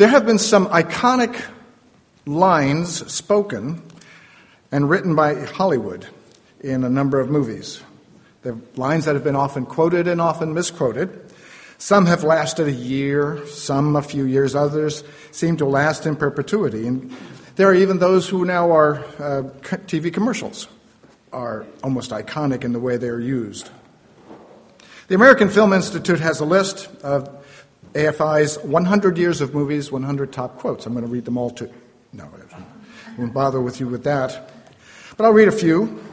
There have been some iconic lines spoken and written by Hollywood in a number of movies. They're lines that have been often quoted and often misquoted. Some have lasted a year, some a few years, others seem to last in perpetuity. And there are even those who now are TV commercials are almost iconic in the way they're used. The American Film Institute has a list of AFI's 100 years of movies, 100 top quotes. I'm going to read them all too. No, I won't bother with you with that. But I'll read a few.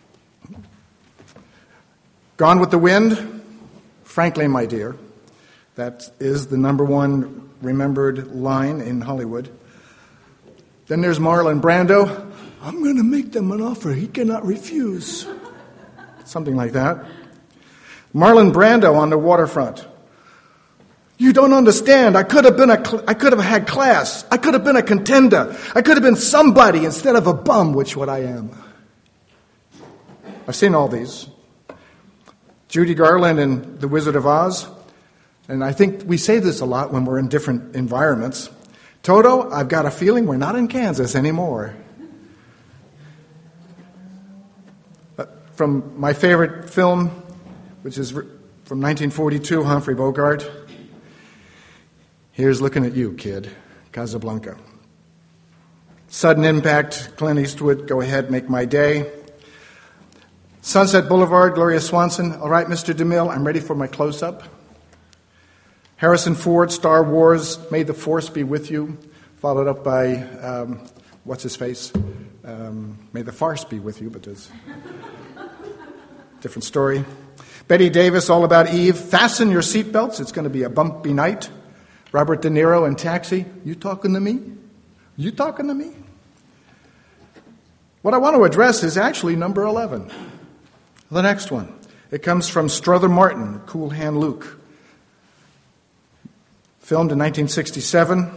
Gone with the Wind, frankly, my dear. That is the number one remembered line in Hollywood. Then there's Marlon Brando. I'm going to make them an offer he cannot refuse. Something like that. Marlon Brando on the waterfront. You don't understand. I could have had class. I could have been a contender. I could have been somebody instead of a bum, which what I am. I've seen all these. Judy Garland in The Wizard of Oz. And I think we say this a lot when we're in different environments. Toto, I've got a feeling we're not in Kansas anymore. From my favorite film, which is from 1942, Humphrey Bogart. Here's looking at you, kid. Casablanca. Sudden Impact, Clint Eastwood, Go Ahead, Make My Day. Sunset Boulevard, Gloria Swanson. All right, Mr. DeMille, I'm ready for my close-up. Harrison Ford, Star Wars, May the Force Be With You, followed up by, what's his face? May the Farce Be With You, but there's a different story. Betty Davis, All About Eve. Fasten your seatbelts, it's going to be a bumpy night. Robert De Niro in Taxi. You talking to me? You talking to me? What I want to address is actually number 11. The next one. It comes from Strother Martin, Cool Hand Luke. Filmed in 1967.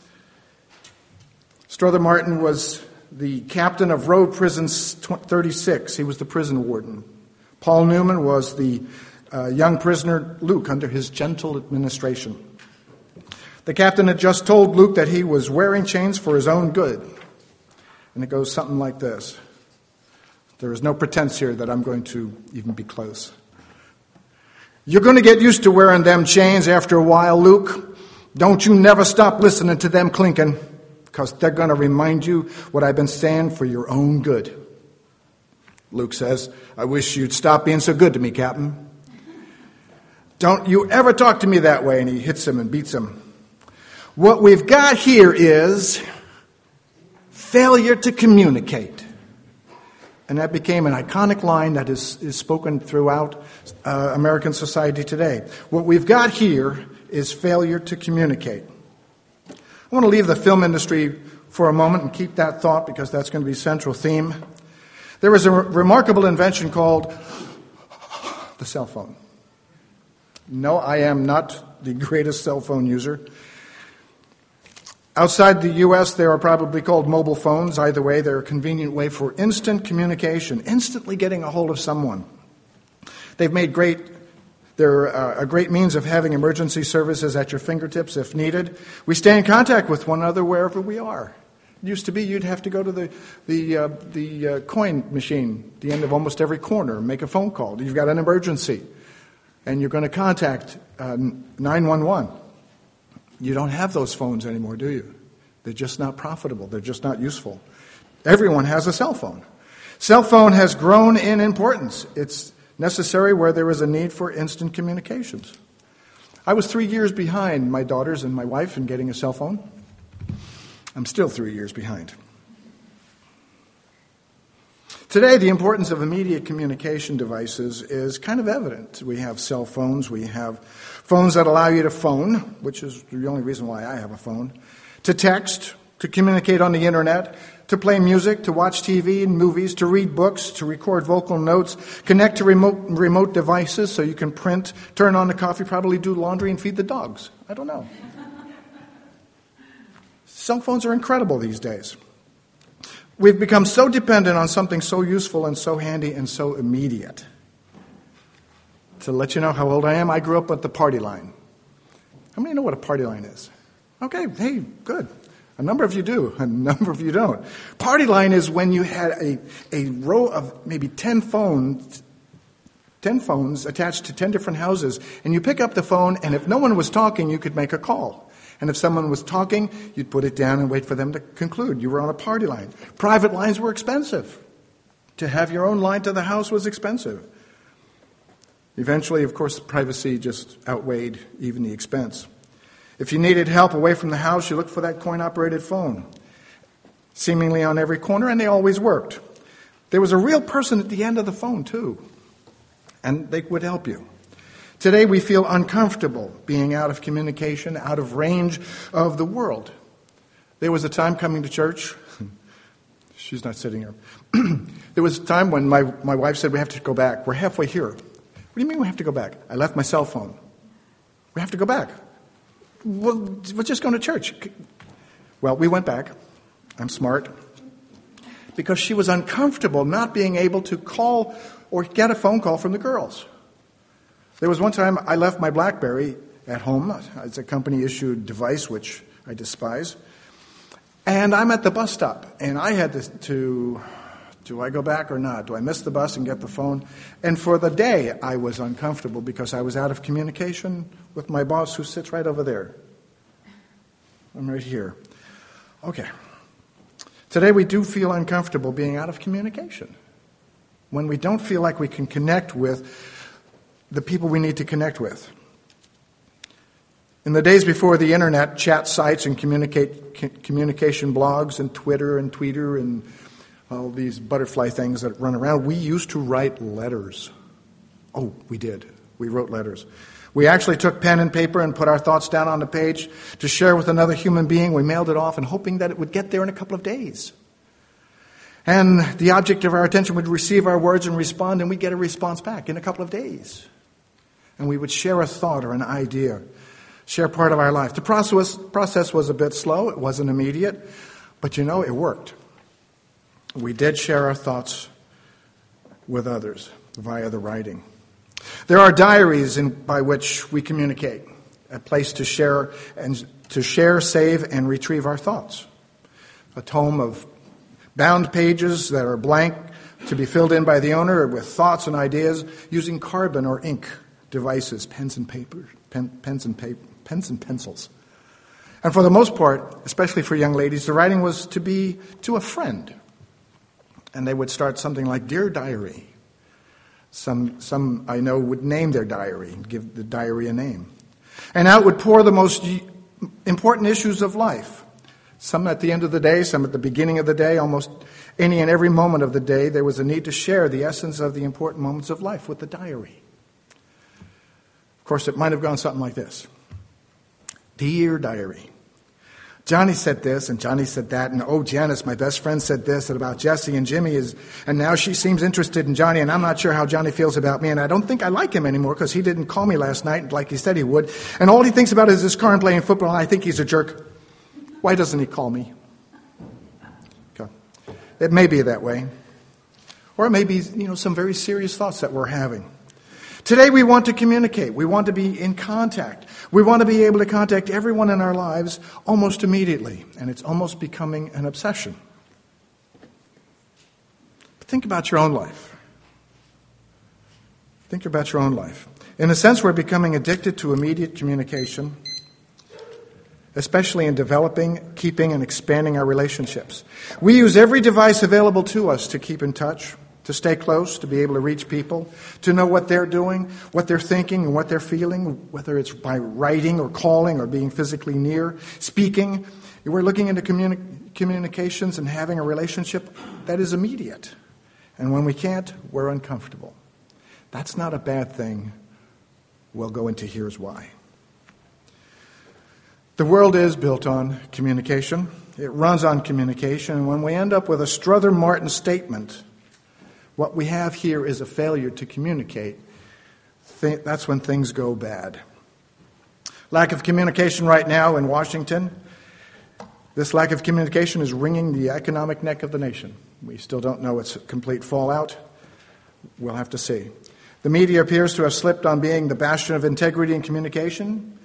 Strother Martin was the captain of Road Prison 36. He was the prison warden. Paul Newman was the young prisoner Luke under his gentle administration. The captain had just told Luke that he was wearing chains for his own good. And it goes something like this. There is no pretense here that I'm going to even be close. You're going to get used to wearing them chains after a while, Luke. Don't you never stop listening to them clinking, because they're going to remind you what I've been saying for your own good. Luke says, I wish you'd stop being so good to me, Captain. Don't you ever talk to me that way, and he hits him and beats him. What we've got here is failure to communicate. And that became an iconic line that is spoken throughout American society today. What we've got here is failure to communicate. I want to leave the film industry for a moment and keep that thought because that's going to be a central theme. There was a remarkable invention called the cell phone. No, I am not the greatest cell phone user. Outside the U.S., they are probably called mobile phones. Either way, they're a convenient way for instant communication, instantly getting a hold of someone. They're a great means of having emergency services at your fingertips if needed. We stay in contact with one another wherever we are. It used to be you'd have to go to the coin machine at the end of almost every corner and make a phone call. You've got an emergency, and you're going to contact 911. You don't have those phones anymore, do you? They're just not profitable. They're just not useful. Everyone has a cell phone. Cell phone has grown in importance. It's necessary where there is a need for instant communications. I was 3 years behind my daughters and my wife in getting a cell phone. I'm still 3 years behind. Today, the importance of immediate communication devices is kind of evident. We have cell phones. We have phones that allow you to phone, which is the only reason why I have a phone, to text, to communicate on the internet, to play music, to watch TV and movies, to read books, to record vocal notes, connect to remote devices so you can print, turn on the coffee, probably do laundry and feed the dogs. I don't know. Cell phones are incredible these days. We've become so dependent on something so useful and so handy and so immediate. To let you know how old I am, I grew up at the party line. How many know what a party line is? Okay, hey, good. A number of you do, a number of you don't. Party line is when you had a row of maybe 10 phones attached to 10 different houses, and you pick up the phone, and if no one was talking, you could make a call. And if someone was talking, you'd put it down and wait for them to conclude. You were on a party line. Private lines were expensive. To have your own line to the house was expensive. Eventually, of course, privacy just outweighed even the expense. If you needed help away from the house, you looked for that coin-operated phone, seemingly on every corner, and they always worked. There was a real person at the end of the phone, too, and they would help you. Today, we feel uncomfortable being out of communication, out of range of the world. There was a time coming to church. She's not sitting here. There was a time when my wife said, we have to go back. We're halfway here. What do you mean we have to go back? I left my cell phone. We have to go back. Well, we're just going to church. Well, we went back. I'm smart. Because she was uncomfortable not being able to call or get a phone call from the girls. There was one time I left my BlackBerry at home. It's a company-issued device, which I despise. And I'm at the bus stop, and I had to, do I go back or not? Do I miss the bus and get the phone? And for the day, I was uncomfortable because I was out of communication with my boss who sits right over there. I'm right here. Okay. Today we do feel uncomfortable being out of communication. When we don't feel like we can connect with the people we need to connect with. In the days before the internet, chat sites and communication blogs and Twitter and Tweeter and all these butterfly things that run around, we used to write letters. Oh, we did. We wrote letters. We actually took pen and paper and put our thoughts down on the page to share with another human being. We mailed it off and hoping that it would get there in a couple of days. And the object of our attention would receive our words and respond, and we'd get a response back in a couple of days. And we would share a thought or an idea, share part of our life. The process was a bit slow. It wasn't immediate. But it worked. We did share our thoughts with others via the writing. There are diaries by which we communicate, a place to share, save, and retrieve our thoughts. A tome of bound pages that are blank to be filled in by the owner with thoughts and ideas using carbon or ink devices, pens and pencils. And for the most part, especially for young ladies, the writing was to be to a friend. And they would start something like, Dear Diary. Some I know would name their diary, give the diary a name. And out would pour the most important issues of life. Some at the end of the day, some at the beginning of the day, almost any and every moment of the day, there was a need to share the essence of the important moments of life with the diary. Of course, it might have gone something like this. Dear Diary, Johnny said this, and Johnny said that, and Janice, my best friend, said this, and about Jesse and Jimmy and now she seems interested in Johnny, and I'm not sure how Johnny feels about me, and I don't think I like him anymore because he didn't call me last night like he said he would, and all he thinks about is his car and playing football, and I think he's a jerk. Why doesn't he call me? Okay. It may be that way. Or it may be, some very serious thoughts that we're having. Today we want to communicate. We want to be in contact. We want to be able to contact everyone in our lives almost immediately. And it's almost becoming an obsession. But think about your own life. Think about your own life. In a sense, we're becoming addicted to immediate communication, especially in developing, keeping, and expanding our relationships. We use every device available to us to keep in touch, to stay close, to be able to reach people, to know what they're doing, what they're thinking, and what they're feeling, whether it's by writing or calling or being physically near, speaking. We're looking into communications and having a relationship that is immediate. And when we can't, we're uncomfortable. That's not a bad thing. We'll go into here's why. The world is built on communication. It runs on communication. And when we end up with a Strother Martin statement, what we have here is a failure to communicate. That's when things go bad. Lack of communication right now in Washington. This lack of communication is wringing the economic neck of the nation. We still don't know its complete fallout. We'll have to see. The media appears to have slipped on being the bastion of integrity and communication,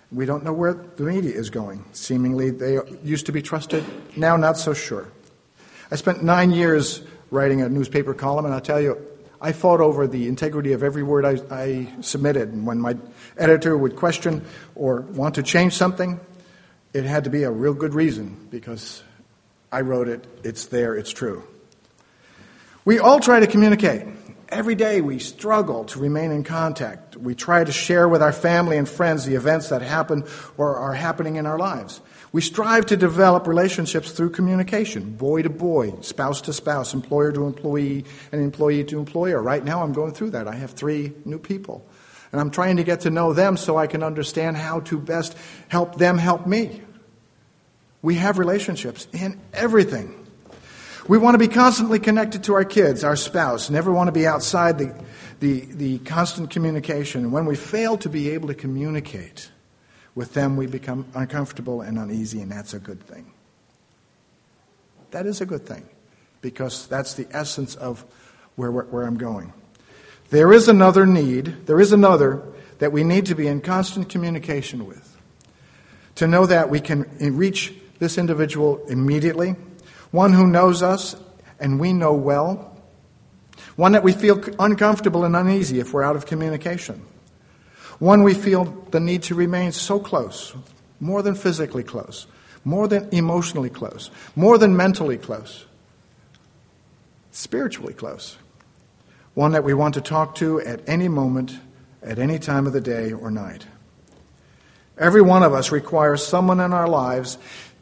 We don't know where the media is going. Seemingly, they used to be trusted, now not so sure. I spent 9 years writing a newspaper column, and I'll tell you, I fought over the integrity of every word I submitted. And when my editor would question or want to change something, it had to be a real good reason, because I wrote it, it's there, it's true. We all try to communicate. Every day we struggle to remain in contact. We try to share with our family and friends the events that happen or are happening in our lives. We strive to develop relationships through communication, boy to boy, spouse to spouse, employer to employee, and employee to employer. Right now I'm going through that. I have 3 new people. And I'm trying to get to know them so I can understand how to best help them help me. We have relationships in everything. We want to be constantly connected to our kids, our spouse, never want to be outside the constant communication. And when we fail to be able to communicate with them, we become uncomfortable and uneasy, and that's a good thing. That is a good thing, because that's the essence of where I'm going. There is another that we need to be in constant communication with, to know that we can reach this individual immediately, one who knows us and we know well, one that we feel uncomfortable and uneasy if we're out of communication, one we feel the need to remain so close, more than physically close, more than emotionally close, more than mentally close, spiritually close, one that we want to talk to at any moment, at any time of the day or night. Every one of us requires someone in our lives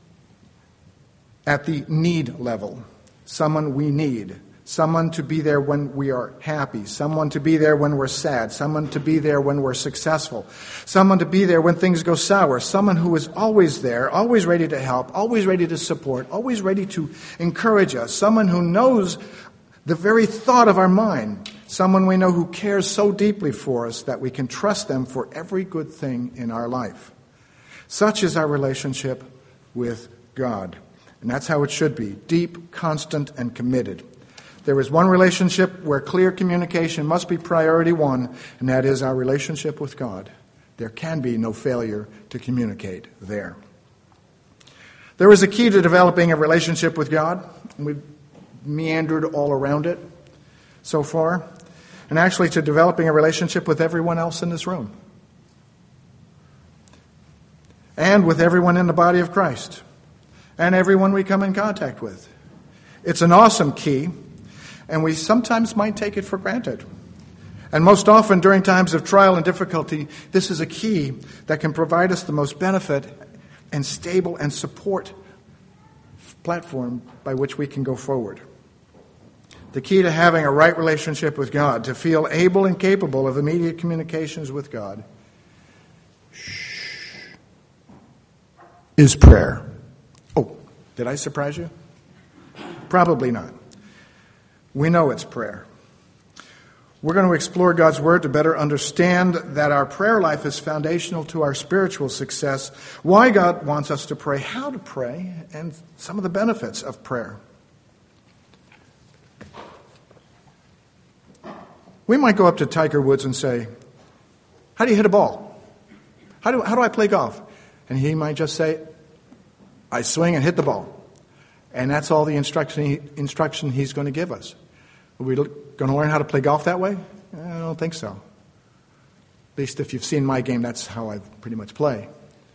at the need level, someone we need, someone to be there when we are happy, someone to be there when we're sad, someone to be there when we're successful, someone to be there when things go sour, someone who is always there, always ready to help, always ready to support, always ready to encourage us, someone who knows the very thought of our mind, someone we know who cares so deeply for us that we can trust them for every good thing in our life. Such is our relationship with God. And that's how it should be, deep, constant, and committed. There is one relationship where clear communication must be priority one, and that is our relationship with God. There can be no failure to communicate there. There is a key to developing a relationship with God, and we've meandered all around it so far, and actually to developing a relationship with everyone else in this room, and with everyone in the body of Christ, and everyone we come in contact with. It's an awesome key, and we sometimes might take it for granted. And most often during times of trial and difficulty, this is a key that can provide us the most benefit and stable and support platform by which we can go forward. The key to having a right relationship with God, to feel able and capable of immediate communications with God, is prayer. Oh, did I surprise you? Probably not. We know it's prayer. We're going to explore God's Word to better understand that our prayer life is foundational to our spiritual success, why God wants us to pray, how to pray, and some of the benefits of prayer. We might go up to Tiger Woods and say, how do you hit a ball? How do I play golf? And he might just say, I swing and hit the ball. And that's all the instruction he's going to give us. Are we going to learn how to play golf that way? I don't think so. At least if you've seen my game, that's how I pretty much play.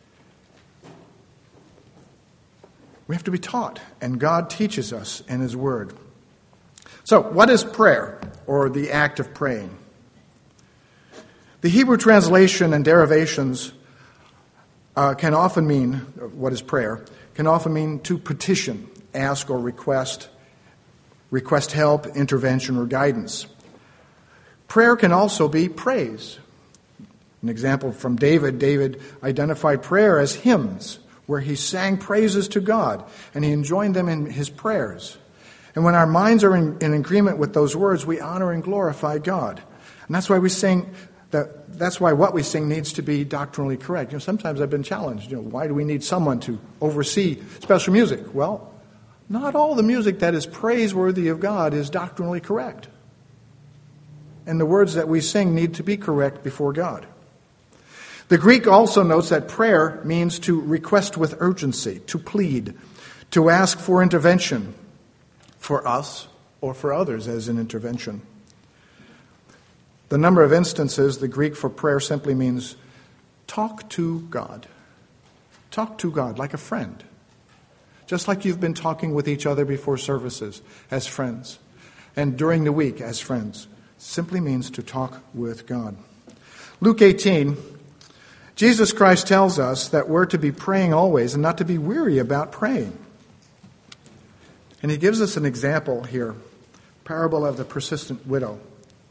We have to be taught, and God teaches us in His Word. So, what is prayer, or the act of praying? The Hebrew translation and derivations can often mean, what is prayer, can often mean to petition, ask or request help, intervention, or guidance. Prayer can also be praise. An example from David identified prayer as hymns, where he sang praises to God, and he enjoined them in his prayers. And when our minds are in agreement with those words, we honor and glorify God. And that's why we sing. That's why what we sing needs to be doctrinally correct. Sometimes I've been challenged. Why do we need someone to oversee special music? Well, not all the music that is praiseworthy of God is doctrinally correct. And the words that we sing need to be correct before God. The Greek also notes that prayer means to request with urgency, to plead, to ask for intervention for us or for others as an intervention. The number of instances, the Greek for prayer simply means talk to God. Talk to God like a friend. Just like you've been talking with each other before services as friends and during the week as friends. Simply means to talk with God. Luke 18, Jesus Christ tells us that we're to be praying always and not to be weary about praying. And he gives us an example here, parable of the persistent widow.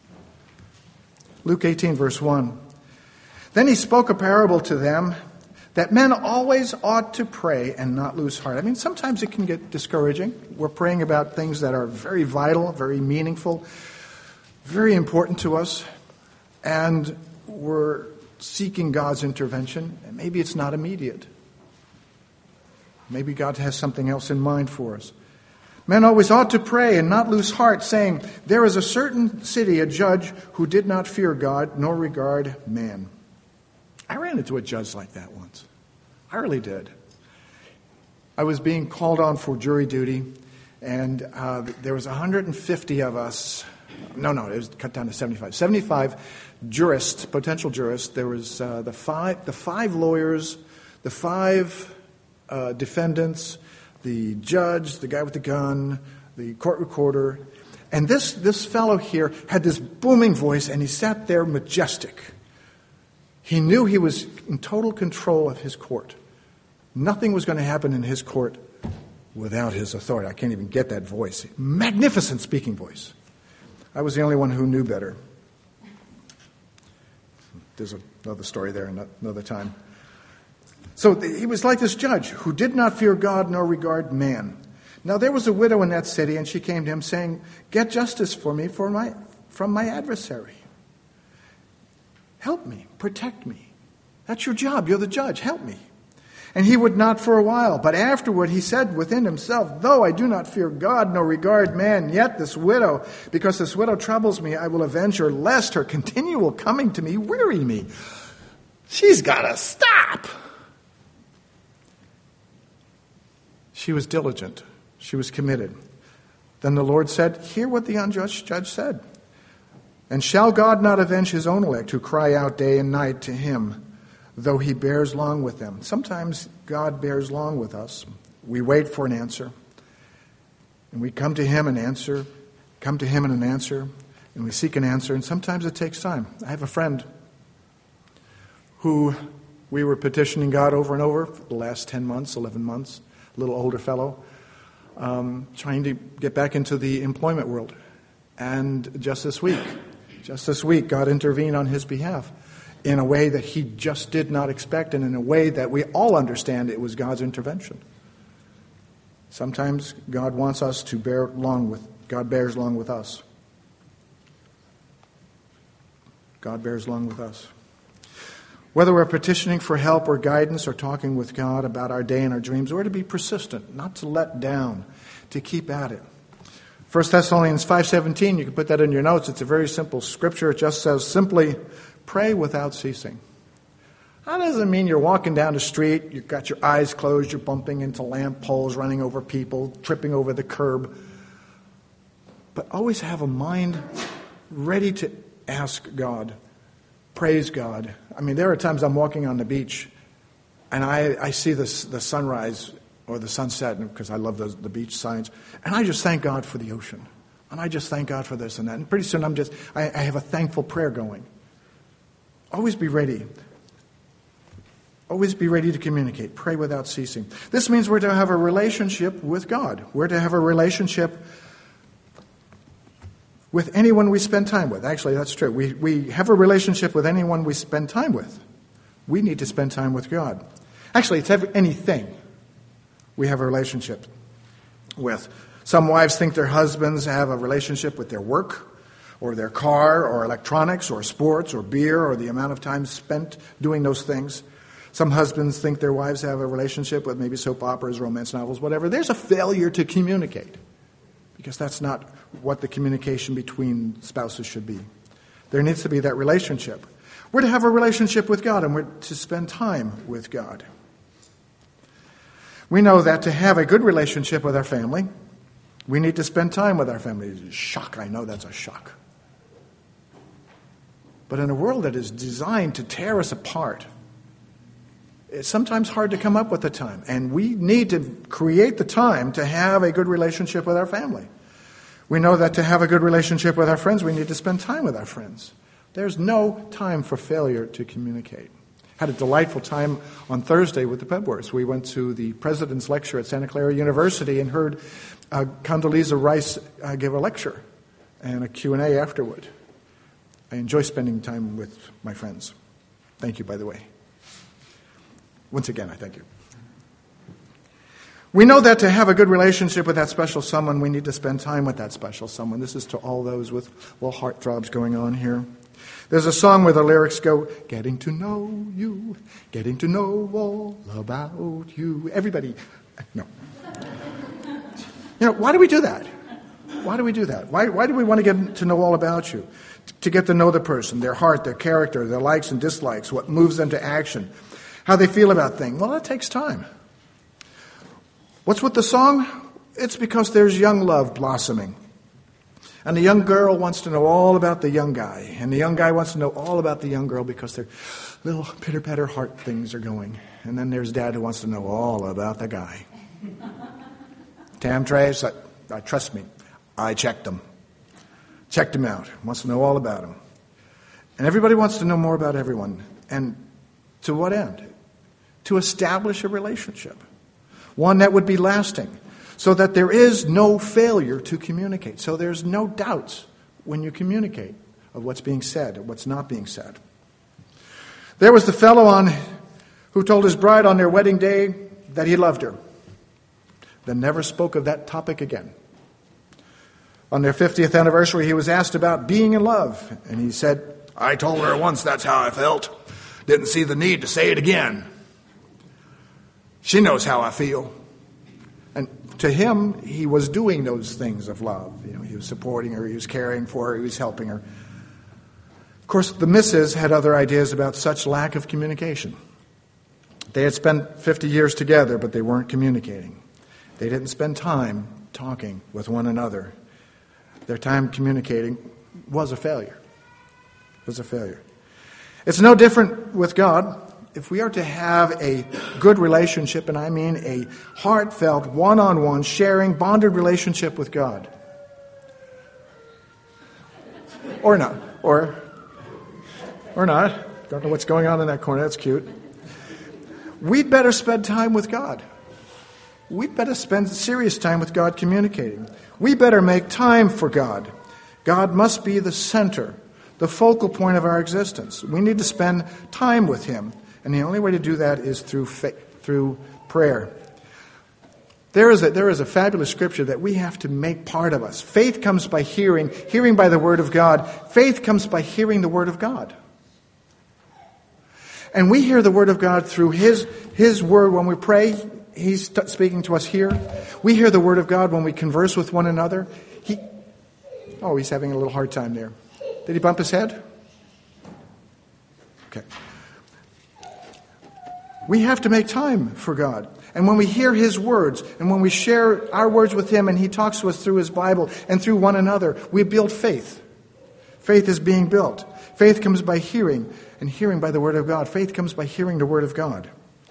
Luke 18, verse 1. Then he spoke a parable to them that men always ought to pray and not lose heart. I mean, sometimes it can get discouraging. We're praying about things that are very vital, very meaningful, very important to us, and we're seeking God's intervention, and maybe it's not immediate. Maybe God has something else in mind for us. Men always ought to pray and not lose heart, saying, there is a certain city, a judge, who did not fear God nor regard man. I ran into a judge like that once. I really did. I was being called on for jury duty, and there was 150 of us. No, it was cut down to 75. 75 jurists, potential jurists. There was the five lawyers, the five defendants, the judge, the guy with the gun, the court recorder. And this fellow here had this booming voice, and he sat there majestic. He knew he was in total control of his court. Nothing was going to happen in his court without his authority. I can't even get that voice. Magnificent speaking voice. I was the only one who knew better. There's another story there another time. So he was like this judge who did not fear God nor regard man. Now there was a widow in that city, and she came to him saying, get justice for me from my adversary. Help me, protect me. That's your job. You're the judge. Help me. And he would not for a while. But afterward he said within himself, though I do not fear God nor regard man, yet because this widow troubles me, I will avenge her, lest her continual coming to me weary me. She's got to stop. She was diligent. She was committed. Then the Lord said, hear what the unjust judge said. And shall God not avenge his own elect who cry out day and night to him, though he bears long with them? Sometimes God bears long with us. We wait for an answer. And we come to him and answer, and we seek an answer, and sometimes it takes time. I have a friend who we were petitioning God over and over for the last 10 months, 11 months, a little older fellow, trying to get back into the employment world. And just this week, God intervened on his behalf in a way that he just did not expect, and in a way that we all understand it was God's intervention. Sometimes God wants us to God bears long with us. God bears long with us. Whether we're petitioning for help or guidance or talking with God about our day and our dreams, we're to be persistent, not to let down, to keep at it. 1 Thessalonians 5:17, you can put that in your notes. It's a very simple scripture. It just says simply, pray without ceasing. That doesn't mean you're walking down the street, you've got your eyes closed, you're bumping into lamp poles, running over people, tripping over the curb. But always have a mind ready to ask God, praise God. I mean, there are times I'm walking on the beach and I see the sunrise or the sunset, because I love the beach signs, and I just thank God for the ocean. And I just thank God for this and that. And pretty soon I have a thankful prayer going. Always be ready. Always be ready to communicate. Pray without ceasing. This means we're to have a relationship with God. We're to have a relationship with anyone we spend time with. Actually, that's true. We have a relationship with anyone we spend time with. We need to spend time with God. Actually, it's anything we have a relationship with. Some wives think their husbands have a relationship with their work or their car or electronics or sports or beer or the amount of time spent doing those things. Some husbands think their wives have a relationship with maybe soap operas, romance novels, whatever. There's a failure to communicate, because that's not what the communication between spouses should be. There needs to be that relationship. We're to have a relationship with God, and we're to spend time with God. We know that to have a good relationship with our family, we need to spend time with our family. It's a shock. I know that's a shock. But in a world that is designed to tear us apart, it's sometimes hard to come up with the time. And we need to create the time to have a good relationship with our family. We know that to have a good relationship with our friends, we need to spend time with our friends. There's no time for failure to communicate. Had a delightful time on Thursday with the Pebworths. We went to the President's Lecture at Santa Clara University and heard Condoleezza Rice give a lecture and a Q&A afterward. I enjoy spending time with my friends. Thank you, by the way. Once again, I thank you. We know that to have a good relationship with that special someone, we need to spend time with that special someone. This is to all those with little heartthrobs going on here. There's a song where the lyrics go, getting to know you, getting to know all about you. Everybody, no. Why do we do that? Why do we do that? Why do we want to get to know all about you? To get to know the person, their heart, their character, their likes and dislikes, what moves them to action, how they feel about things. Well, that takes time. What's with the song? It's because there's young love blossoming. And the young girl wants to know all about the young guy. And the young guy wants to know all about the young girl because their little pitter-patter heart things are going. And then there's dad who wants to know all about the guy. Tam Trace, trust me, I checked him. Checked him out. Wants to know all about him. And everybody wants to know more about everyone. And to what end? To establish a relationship. One that would be lasting. So that there is no failure to communicate. So there's no doubts when you communicate of what's being said and what's not being said. There was the fellow who told his bride on their wedding day that he loved her. Then never spoke of that topic again. On their 50th anniversary, he was asked about being in love. And he said, I told her once that's how I felt. Didn't see the need to say it again. She knows how I feel. And to him, he was doing those things of love. He was supporting her, he was caring for her, he was helping her. Of course, the missus had other ideas about such lack of communication. They had spent 50 years together, but they weren't communicating. They didn't spend time talking with one another. Their time communicating was a failure. It was a failure. It's no different with God. If we are to have a good relationship, and I mean a heartfelt, one-on-one, sharing, bonded relationship with God. Or not. Or not. Don't know what's going on in that corner. That's cute. We'd better spend time with God. We'd better spend serious time with God communicating. We better make time for God. God must be the center, the focal point of our existence. We need to spend time with Him. And the only way to do that is through prayer. There is a fabulous scripture that we have to make part of us. Faith comes by hearing, hearing by the Word of God. Faith comes by hearing the Word of God. And we hear the Word of God through His Word when we pray. He's speaking to us here. We hear the Word of God when we converse with one another. He's having a little hard time there. Did he bump his head? Okay. We have to make time for God. And when we hear His words, and when we share our words with Him, and He talks to us through His Bible and through one another, we build faith. Faith is being built. Faith comes by hearing, and hearing by the Word of God. Faith comes by hearing the Word of God.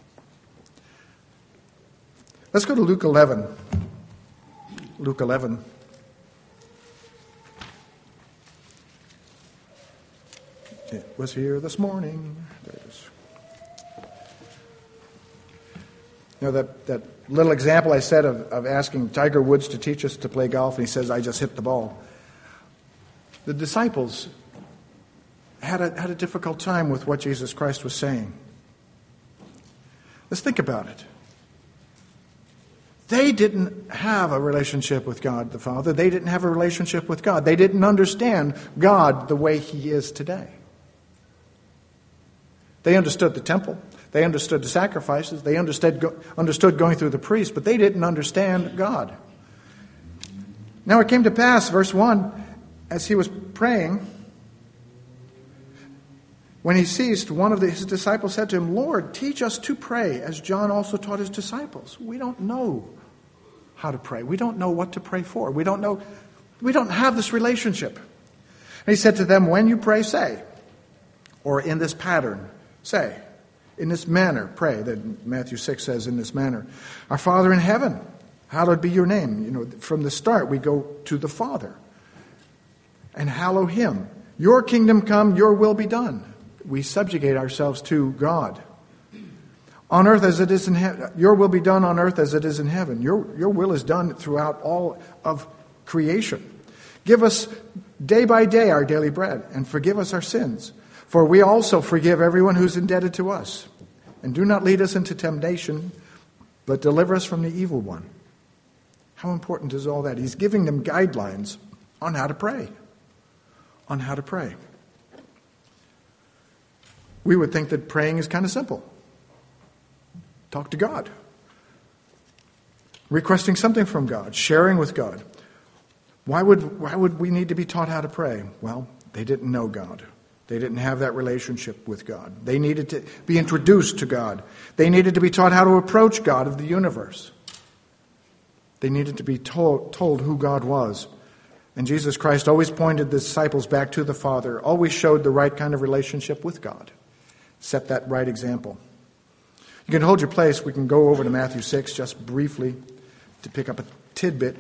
Let's go to Luke 11. Luke 11. It was here this morning. There it is. That little example I said of asking Tiger Woods to teach us to play golf, and he says, I just hit the ball. The disciples had a difficult time with what Jesus Christ was saying. Let's think about it. They didn't have a relationship with God the Father. They didn't have a relationship with God. They didn't understand God the way He is today. They understood the temple. They understood the sacrifices. They understood going through the priest, but they didn't understand God. Now it came to pass, verse 1, as He was praying, When he ceased, one of his disciples said to him, "Lord, teach us to pray, as John also taught his disciples." We don't know how to pray. We don't know what to pray for. We don't have this relationship. And he said to them, "When you pray, say," or in this pattern, say, in this manner, pray. That Matthew 6 says, in this manner. "Our Father in heaven, hallowed be your name." From the start, we go to the Father and hallow him. "Your kingdom come, your will be done." We subjugate ourselves to God. "On earth as it is in heaven, your will be done on earth as it is in heaven." Your will is done throughout all of creation. "Give us day by day our daily bread, and forgive us our sins, for we also forgive everyone who's indebted to us. And do not lead us into temptation, but deliver us from the evil one." How important is all that? He's giving them guidelines on how to pray. On how to pray. We would think that praying is kind of simple. Talk to God. Requesting something from God. Sharing with God. Why would we need to be taught how to pray? Well, they didn't know God. They didn't have that relationship with God. They needed to be introduced to God. They needed to be taught how to approach God of the universe. They needed to be told who God was. And Jesus Christ always pointed the disciples back to the Father, always showed the right kind of relationship with God. Set that right example. You can hold your place. We can go over to Matthew 6 just briefly to pick up a tidbit.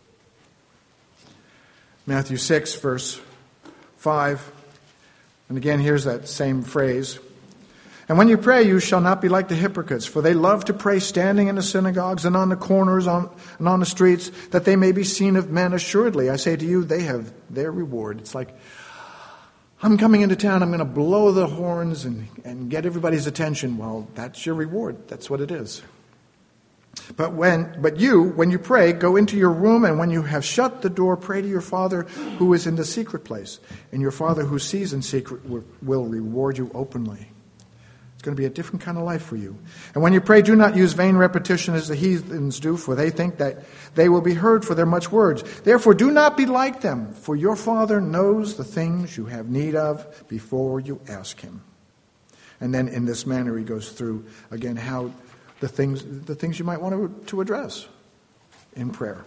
Matthew 6, verse 5. And again, here's that same phrase. "And when you pray, you shall not be like the hypocrites, for they love to pray standing in the synagogues and on the corners and on the streets, that they may be seen of men. Assuredly, I say to you, they have their reward." It's like, I'm coming into town, I'm going to blow the horns and get everybody's attention. Well, that's your reward. That's what it is. But when you pray, go into your room, and when you have shut the door, pray to your Father who is in the secret place. And your Father who sees in secret will reward you openly. It's going to be a different kind of life for you. "And when you pray, do not use vain repetition as the heathens do, for they think that they will be heard for their much words. Therefore, do not be like them, for your Father knows the things you have need of before you ask him." And then in this manner, he goes through, again, how the things you might want to address in prayer.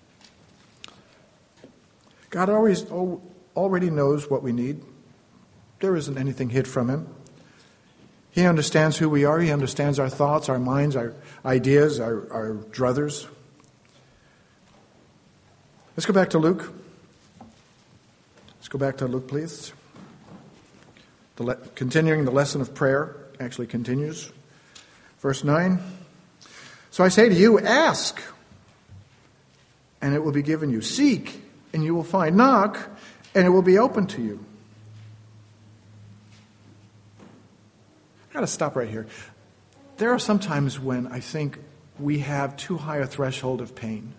God already knows what we need. There isn't anything hid from him. He understands who we are. He understands our thoughts, our minds, our ideas, our druthers. Let's go back to Luke. Let's go back to Luke, please. Continuing the lesson of prayer actually continues. Verse 9. "So I say to you, ask, and it will be given you. Seek, and you will find. Knock, and it will be open to you." I've got to stop right here. There are some times when I think we have too high a threshold of pain.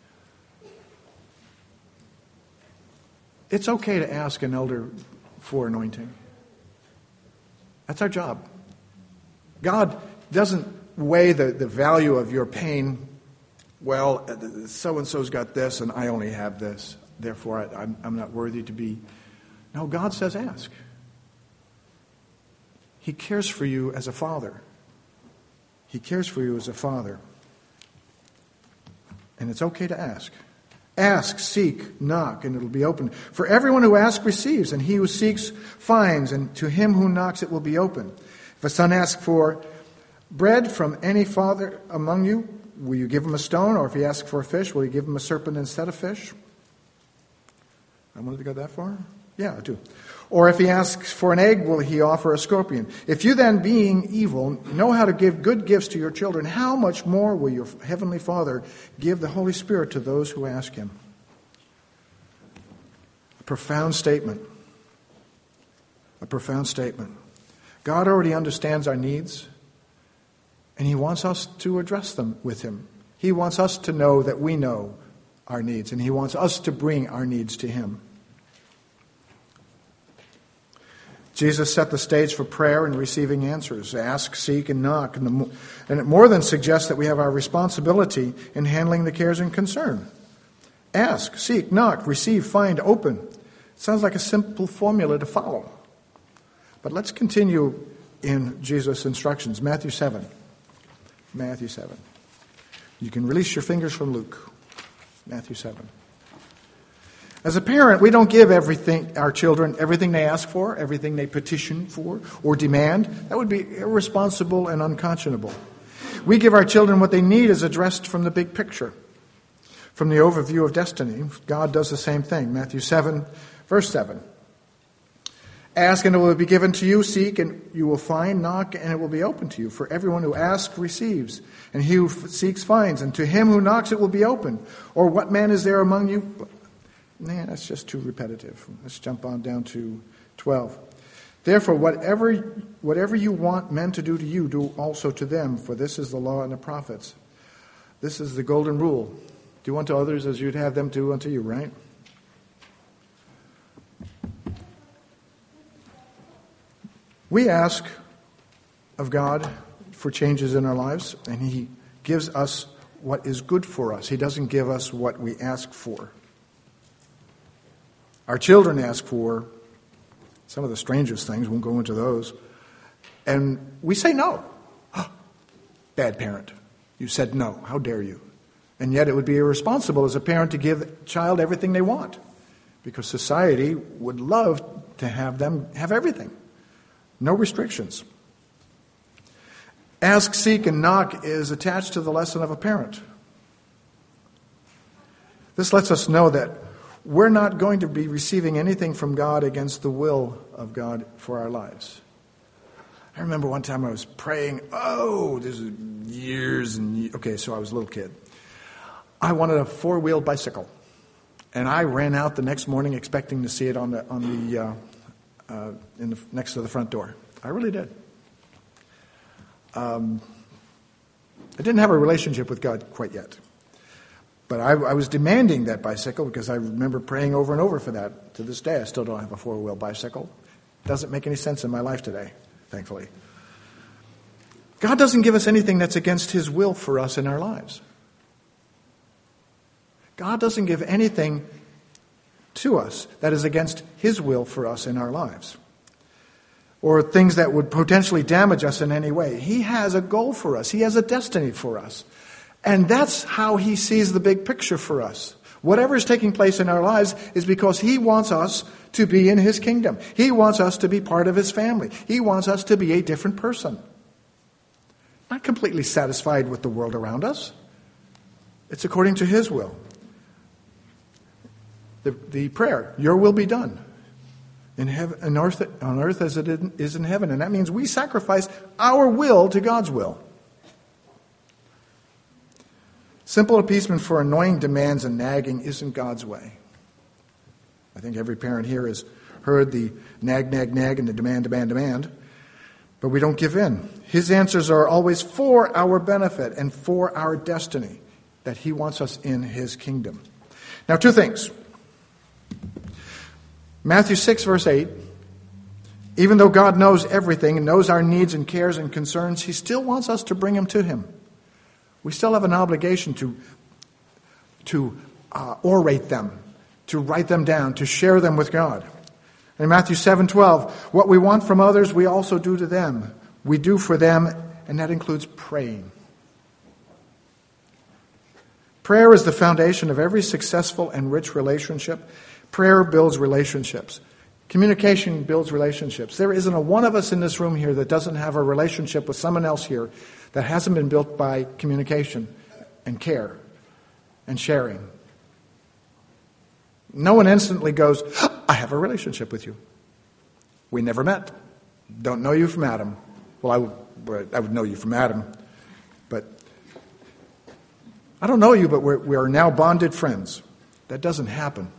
It's okay to ask an elder for anointing. That's our job. God doesn't weigh the value of your pain. Well, so-and-so's got this and I only have this. Therefore, I'm not worthy to be. No, God says ask. He cares for you as a father. He cares for you as a father. And it's okay to ask. Ask, seek, knock, and it'll be open. "For everyone who asks receives, and he who seeks finds, and to him who knocks it will be open. If a son asks for bread from any father among you, will you give him a stone? Or if he asks for a fish, will you give him a serpent instead of fish?" I wanted to go that far? Yeah, I do. "Or if he asks for an egg, will he offer a scorpion? If you then, being evil, know how to give good gifts to your children, how much more will your heavenly Father give the Holy Spirit to those who ask him?" A profound statement. A profound statement. God already understands our needs, and he wants us to address them with him. He wants us to know that we know our needs, and he wants us to bring our needs to him. Jesus set the stage for prayer and receiving answers. Ask, seek, and knock. And it more than suggests that we have our responsibility in handling the cares and concern. Ask, seek, knock, receive, find, open. It sounds like a simple formula to follow. But let's continue in Jesus' instructions. Matthew 7. Matthew 7. You can release your fingers from Luke. Matthew 7. As a parent, we don't give our children everything they ask for, everything they petition for or demand. That would be irresponsible and unconscionable. We give our children what they need as addressed from the big picture, from the overview of destiny. God does the same thing. Matthew 7, verse 7. Ask and it will be given to you. Seek and you will find. Knock and it will be opened to you. For everyone who asks receives, and he who seeks finds, and to him who knocks it will be opened. Or what man is there among you? Man, that's just too repetitive. Let's jump on down to 12. Therefore, whatever you want men to do to you, do also to them, for this is the law and the prophets. This is the golden rule. Do unto others as you'd have them do unto you, right? We ask of God for changes in our lives, and He gives us what is good for us. He doesn't give us what we ask for. Our children ask for some of the strangest things. Won't go into those. And we say no. Bad parent. You said no. How dare you? And yet it would be irresponsible as a parent to give a child everything they want, because society would love to have them have everything. No restrictions. Ask, seek, and knock is attached to the lesson of a parent. This lets us know that we're not going to be receiving anything from God against the will of God for our lives. I remember one time I was praying, this is years and years. Okay, so I was a little kid. I wanted a 4-wheeled bicycle. And I ran out the next morning expecting to see it next to the front door. I really did. I didn't have a relationship with God quite yet. But I was demanding that bicycle because I remember praying over and over for that. To this day, I still don't have a 4-wheel bicycle. Doesn't make any sense in my life today, thankfully. God doesn't give us anything that's against His will for us in our lives. God doesn't give anything to us that is against His will for us in our lives, or things that would potentially damage us in any way. He has a goal for us. He has a destiny for us. And that's how He sees the big picture for us. Whatever is taking place in our lives is because He wants us to be in His kingdom. He wants us to be part of His family. He wants us to be a different person. Not completely satisfied with the world around us. It's according to His will. The prayer, your will be done in heaven, on earth as it is in heaven. And that means we sacrifice our will to God's will. Simple appeasement for annoying demands and nagging isn't God's way. I think every parent here has heard the nag, nag, nag and the demand, demand, demand. But we don't give in. His answers are always for our benefit and for our destiny, that He wants us in His kingdom. Now, 2 things. Matthew 6, verse 8. Even though God knows everything and knows our needs and cares and concerns, He still wants us to bring them to Him. We still have an obligation to orate them, to write them down, to share them with God. In Matthew 7:12, what we want from others, we also do to them. We do for them, and that includes praying. Prayer is the foundation of every successful and rich relationship. Prayer builds relationships. Communication builds relationships. There isn't a one of us in this room here that doesn't have a relationship with someone else here that hasn't been built by communication and care and sharing. No one instantly goes, I have a relationship with you. We never met. Don't know you from Adam. Well, I would know you from Adam. But I don't know you, but we are now bonded friends. That doesn't happen.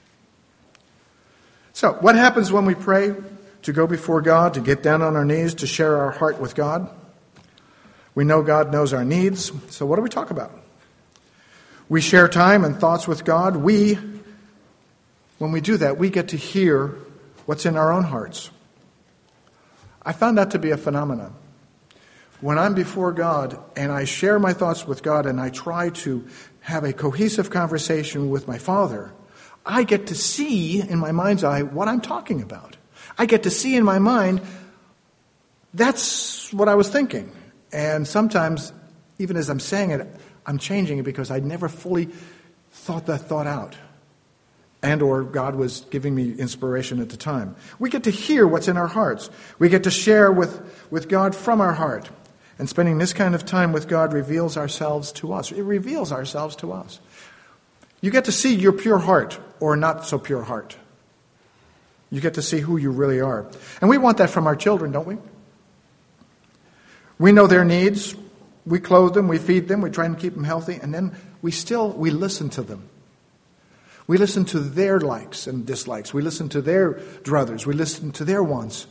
So, what happens when we pray to go before God, to get down on our knees, to share our heart with God? We know God knows our needs, so what do we talk about? We share time and thoughts with God. When we do that, we get to hear what's in our own hearts. I found that to be a phenomenon. When I'm before God and I share my thoughts with God and I try to have a cohesive conversation with my Father, I get to see in my mind's eye what I'm talking about. I get to see in my mind, that's what I was thinking. And sometimes, even as I'm saying it, I'm changing it because I never fully thought that thought out. And or God was giving me inspiration at the time. We get to hear what's in our hearts. We get to share with God from our heart. And spending this kind of time with God reveals ourselves to us. It reveals ourselves to us. You get to see your pure heart or not so pure heart. You get to see who you really are. And we want that from our children, don't we? We know their needs. We clothe them. We feed them. We try and keep them healthy. And then we listen to them. We listen to their likes and dislikes. We listen to their druthers. We listen to their wants.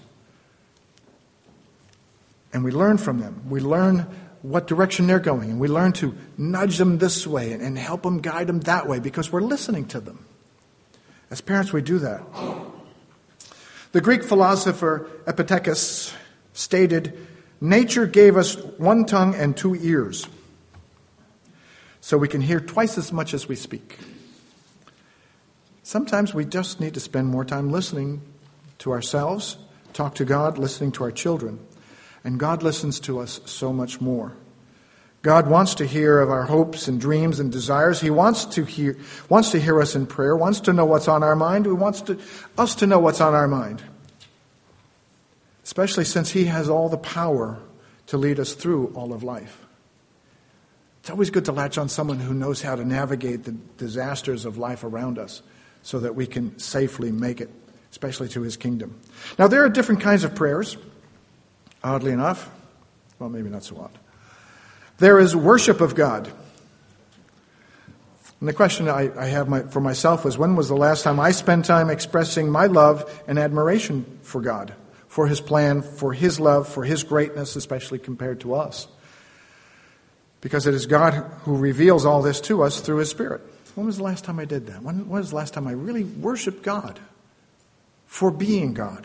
And we learn from them. We learn what direction they're going. And we learn to nudge them this way and help them, guide them that way, because we're listening to them. As parents, we do that. The Greek philosopher Epictetus stated, "Nature gave us one tongue and two ears, so we can hear twice as much as we speak." Sometimes we just need to spend more time listening to ourselves, talk to God, listening to our children. And God listens to us so much more. God wants to hear of our hopes and dreams and desires. He wants to hear us in prayer, wants to know what's on our mind. He wants us to know what's on our mind. Especially since He has all the power to lead us through all of life. It's always good to latch on someone who knows how to navigate the disasters of life around us so that we can safely make it, especially to His kingdom. Now, there are different kinds of prayers, oddly enough. Well, maybe not so odd. There is worship of God. And the question I have for myself was, when was the last time I spent time expressing my love and admiration for God, for His plan, for His love, for His greatness, especially compared to us? Because it is God who reveals all this to us through His Spirit. When was the last time I did that? When was the last time I really worshiped God for being God?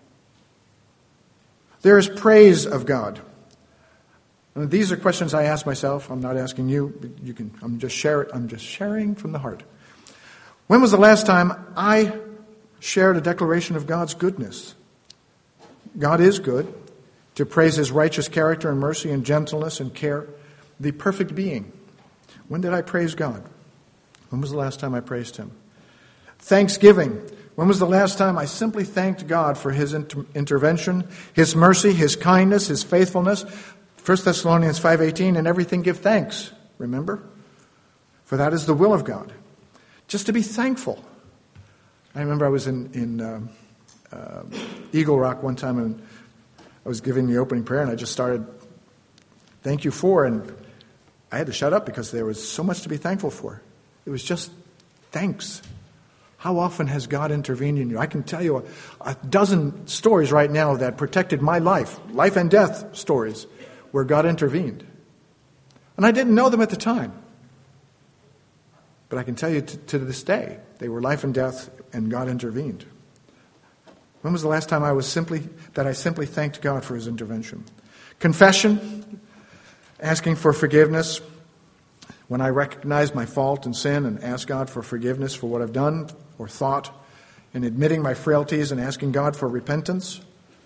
There is praise of God. And these are questions I ask myself. I'm not asking you. I'm just sharing from the heart. When was the last time I shared a declaration of God's goodness? God is good. To praise His righteous character and mercy and gentleness and care, the perfect being. When did I praise God? When was the last time I praised Him? Thanksgiving. When was the last time I simply thanked God for His intervention, His mercy, His kindness, His faithfulness? 1 Thessalonians 5:18, "And everything give thanks." Remember? For that is the will of God. Just to be thankful. I remember I was in Eagle Rock one time, and I was giving the opening prayer, and I just started, "Thank you for," and I had to shut up because there was so much to be thankful for. It was just thanks. How often has God intervened in you? I can tell you a dozen stories right now that protected my life and death stories, where God intervened. And I didn't know them at the time. But I can tell you to this day, they were life and death, and God intervened. When was the last time I simply thanked God for His intervention? Confession, asking for forgiveness. When I recognize my fault and sin and ask God for forgiveness for what I've done or thought, and admitting my frailties and asking God for repentance,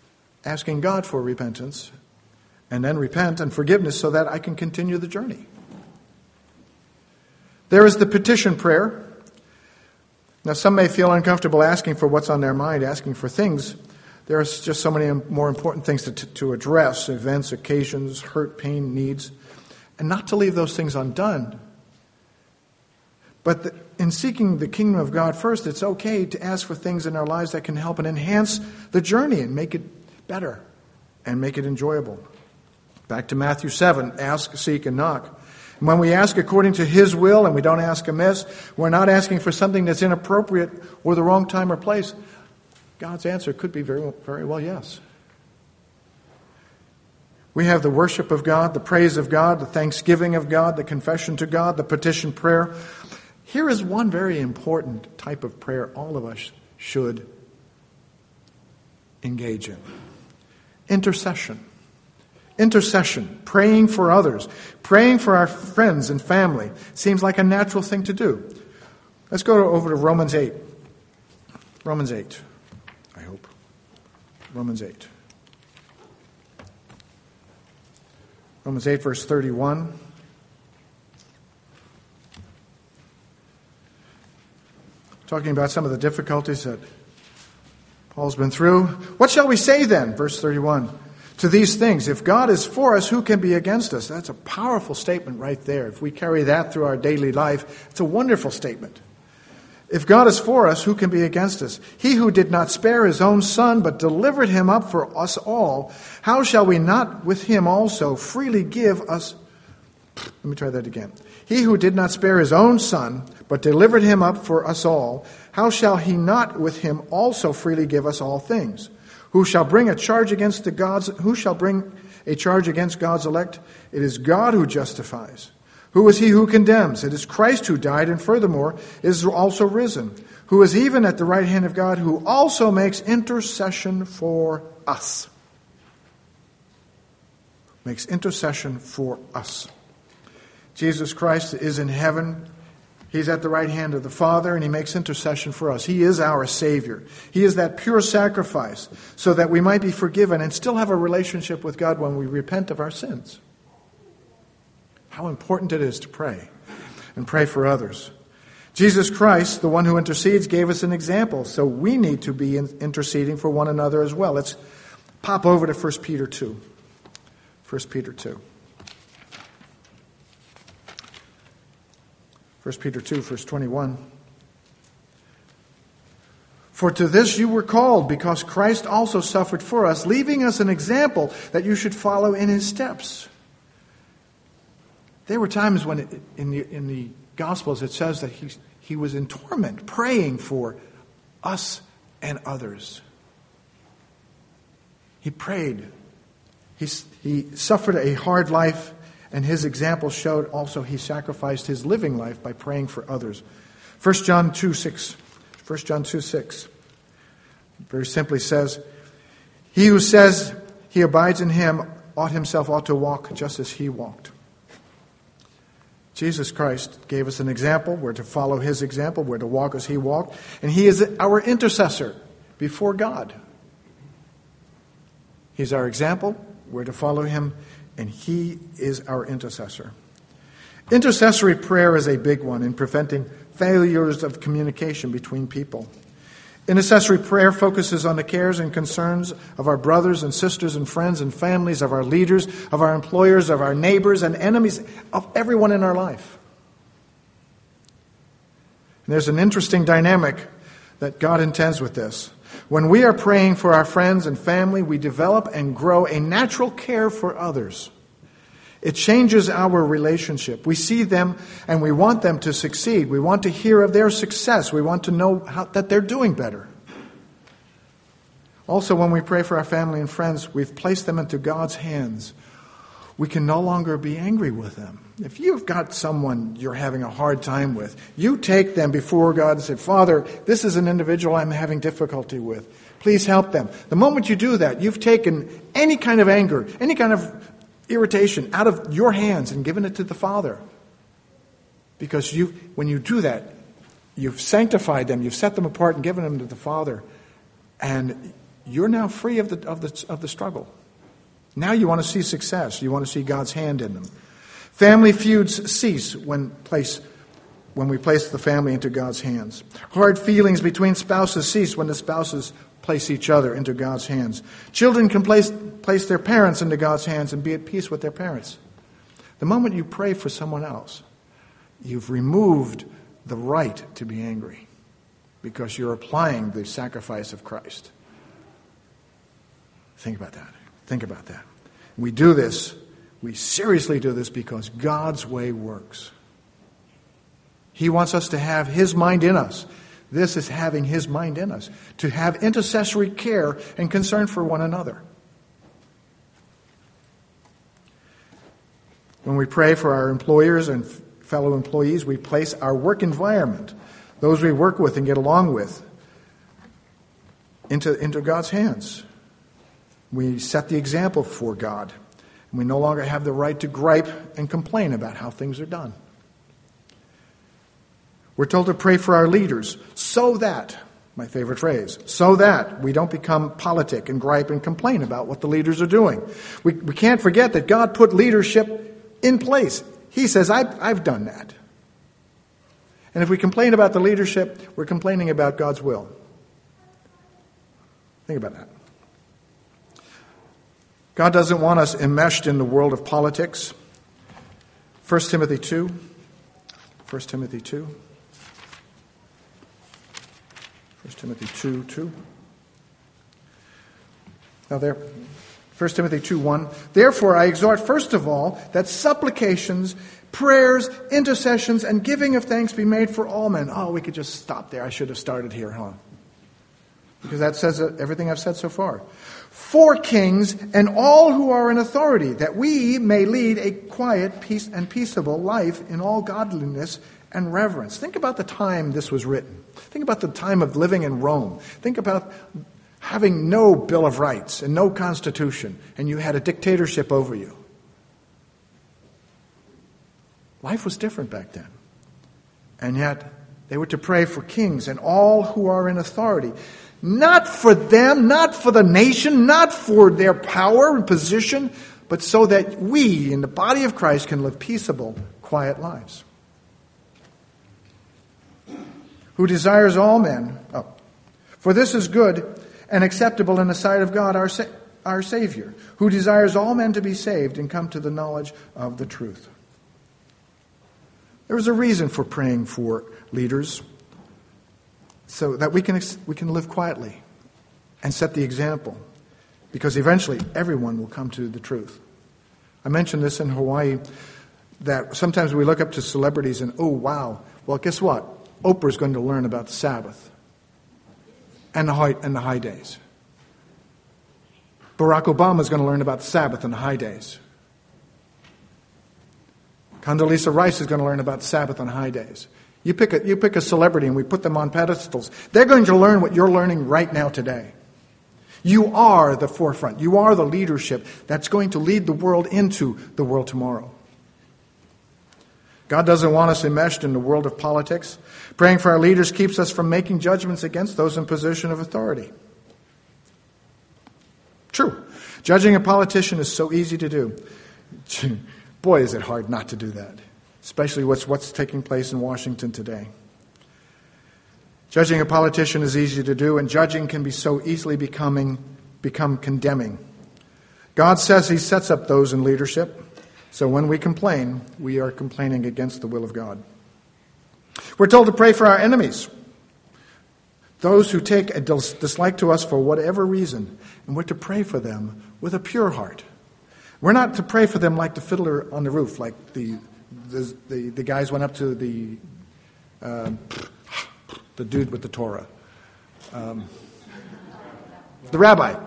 and then repent and forgiveness so that I can continue the journey. There is the petition prayer. Now, some may feel uncomfortable asking for what's on their mind, asking for things. There are just so many more important things to address: events, occasions, hurt, pain, needs, and not to leave those things undone. But in seeking the kingdom of God first, it's okay to ask for things in our lives that can help and enhance the journey and make it better and make it enjoyable. Back to Matthew 7, ask, seek, and knock. And when we ask according to His will and we don't ask amiss, we're not asking for something that's inappropriate or the wrong time or place. God's answer could be very, very well yes. We have the worship of God, the praise of God, the thanksgiving of God, the confession to God, the petition prayer. Here is one very important type of prayer all of us should engage in. Intercession. Intercession, praying for others, praying for our friends and family, seems like a natural thing to do. Let's go over to Romans 8. Romans 8, I hope. Romans 8. Romans 8, verse 31. Talking about some of the difficulties that Paul's been through. What shall we say then? Verse 31. To these things, if God is for us, who can be against us? That's a powerful statement right there. If we carry that through our daily life, it's a wonderful statement. If God is for us, who can be against us? He who did not spare his own son, but delivered him up for us all, how shall we not with him also freely give us... Let me try that again. He who did not spare his own son, but delivered him up for us all, how shall he not with him also freely give us all things? Who shall bring a charge against God's elect? It is God who justifies. Who is he who condemns? It is Christ who died, and furthermore is also risen, who is even at the right hand of God, who also makes intercession for us. Makes intercession for us. Jesus Christ is in heaven. He's at the right hand of the Father, and he makes intercession for us. He is our Savior. He is that pure sacrifice so that we might be forgiven and still have a relationship with God when we repent of our sins. How important it is to pray and pray for others. Jesus Christ, the one who intercedes, gave us an example, so we need to be interceding for one another as well. Let's pop over to 1 Peter 2. 1 Peter 2. 1 Peter 2, verse 21. For to this you were called, because Christ also suffered for us, leaving us an example that you should follow in his steps. There were times when in the Gospels it says that he was in torment, praying for us and others. He prayed. He suffered a hard life, and his example showed also he sacrificed his living life by praying for others. 1 John 2:6. 1 John 2:6 very simply says, he who says he abides in him ought to walk just as he walked. Jesus Christ gave us an example. We're to follow his example. We're to walk as he walked. And he is our intercessor before God. He's our example. We're to follow him. And he is our intercessor. Intercessory prayer is a big one in preventing failures of communication between people. Intercessory prayer focuses on the cares and concerns of our brothers and sisters and friends and families, of our leaders, of our employers, of our neighbors and enemies, of everyone in our life. And there's an interesting dynamic that God intends with this. When we are praying for our friends and family, we develop and grow a natural care for others. It changes our relationship. We see them and we want them to succeed. We want to hear of their success. We want to know that they're doing better. Also, when we pray for our family and friends, we've placed them into God's hands. We can no longer be angry with them. If you've got someone you're having a hard time with, you take them before God and say, Father, this is an individual I'm having difficulty with. Please help them. The moment you do that, you've taken any kind of anger, any kind of irritation out of your hands and given it to the Father. Because when you do that, you've sanctified them, you've set them apart and given them to the Father, and you're now free of the struggle. Now you want to see success. You want to see God's hand in them. Family feuds cease when we place the family into God's hands. Hard feelings between spouses cease when the spouses place each other into God's hands. Children can place their parents into God's hands and be at peace with their parents. The moment you pray for someone else, you've removed the right to be angry because you're applying the sacrifice of Christ. Think about that. Think about that. We do this, we seriously do this because God's way works. He wants us to have his mind in us. This is having his mind in us, to have intercessory care and concern for one another. When we pray for our employers and fellow employees, we place our work environment, those we work with and get along with, into God's hands. We set the example for God. And we no longer have the right to gripe and complain about how things are done. We're told to pray for our leaders so that My favorite phrase. So that we don't become politic and gripe and complain about what the leaders are doing. We can't forget that God put leadership in place. He says, I've done that. And if we complain about the leadership, we're complaining about God's will. Think about that. God doesn't want us enmeshed in the world of politics. 1 Timothy 2. 1 Timothy 2. 1 Timothy 2:2. Now there, 1 Timothy 2:1. Therefore I exhort first of all that supplications, prayers, intercessions, and giving of thanks be made for all men. Oh, we could just stop there. I should have started here, huh? Because that says everything I've said so far. For kings and all who are in authority, that we may lead a quiet, peaceable life in all godliness and reverence. Think about the time this was written. Think about the time of living in Rome. Think about having no Bill of Rights and no Constitution, and you had a dictatorship over you. Life was different back then. And yet, they were to pray for kings and all who are in authority. Not for them, not for the nation, not for their power and position, but so that we, in the body of Christ, can live peaceable, quiet lives. Who desires all men. For this is good and acceptable in the sight of God our Savior, who desires all men to be saved and come to the knowledge of the truth. There is a reason for praying for leaders, so that we can live quietly and set the example, because eventually everyone will come to the truth. I mentioned this in Hawaii, that sometimes we look up to celebrities and, oh, wow, well, guess what? Oprah's going to learn about the Sabbath and the high days. Barack Obama's going to learn about the Sabbath and the high days. Condoleezza Rice is going to learn about the Sabbath and high days. You pick a celebrity and we put them on pedestals. They're going to learn what you're learning right now today. You are the forefront. You are the leadership that's going to lead the world into the world tomorrow. God doesn't want us enmeshed in the world of politics. Praying for our leaders keeps us from making judgments against those in position of authority. True. Judging a politician is so easy to do. Boy, is it hard not to do that, especially what's taking place in Washington today. Judging a politician is easy to do, and judging can be so easily become condemning. God says He sets up those in leadership. So when we complain, we are complaining against the will of God. We're told to pray for our enemies, those who take a dislike to us for whatever reason, and we're to pray for them with a pure heart. We're not to pray for them like the fiddler on the roof, like the guys went up to the dude with the Torah, the rabbi.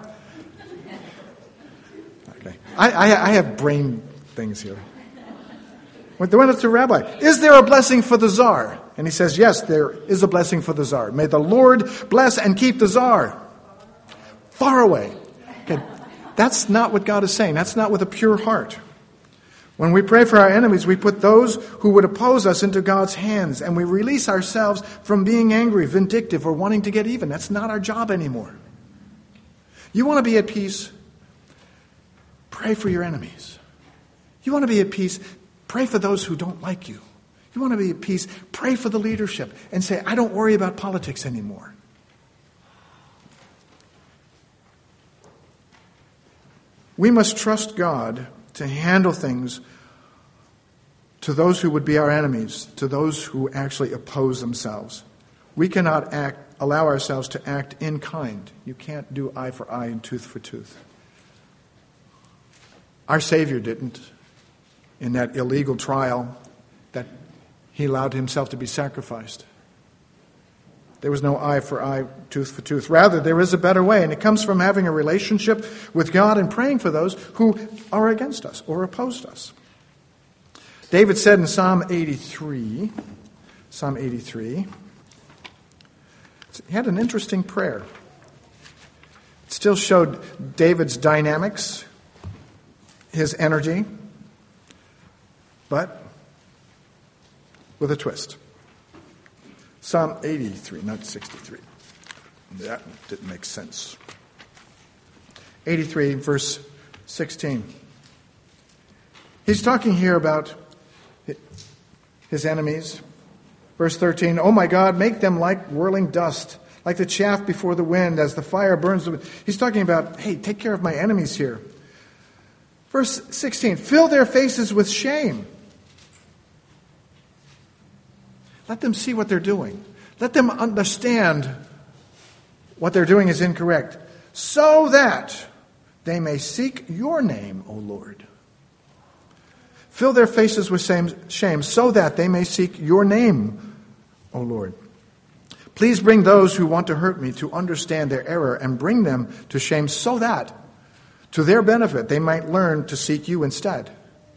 Okay, I have brain things here. When they went up to the rabbi, is there a blessing for the czar? And he says, yes, there is a blessing for the czar. May the Lord bless and keep the czar far away. Okay, that's not what God is saying. That's not with a pure heart. When we pray for our enemies, we put those who would oppose us into God's hands, and we release ourselves from being angry, vindictive, or wanting to get even. That's not our job anymore. You want to be at peace? Pray for your enemies. You want to be at peace? Pray for those who don't like you. You want to be at peace? Pray for the leadership and say, I don't worry about politics anymore. We must trust God to handle things to those who would be our enemies, to those who actually oppose themselves. We cannot allow ourselves to act in kind. You can't do eye for eye and tooth for tooth. Our Savior didn't. In that illegal trial that He allowed Himself to be sacrificed. There was no eye for eye, tooth for tooth. Rather, there is a better way, and it comes from having a relationship with God and praying for those who are against us or opposed us. David said in Psalm 83, he had an interesting prayer. It still showed David's dynamics, his energy, but with a twist. Psalm 83, not 63. That didn't make sense. 83, verse 16. He's talking here about his enemies. Verse 13, "Oh my God, make them like whirling dust, like the chaff before the wind, as the fire burns the wind." He's talking about, hey, take care of my enemies here. Verse 16, "Fill their faces with shame." Let them see what they're doing. Let them understand what they're doing is incorrect, so that they may seek your name, O Lord. Fill their faces with shame, so that they may seek your name, O Lord. Please bring those who want to hurt me to understand their error, and bring them to shame, so that, to their benefit, they might learn to seek you instead.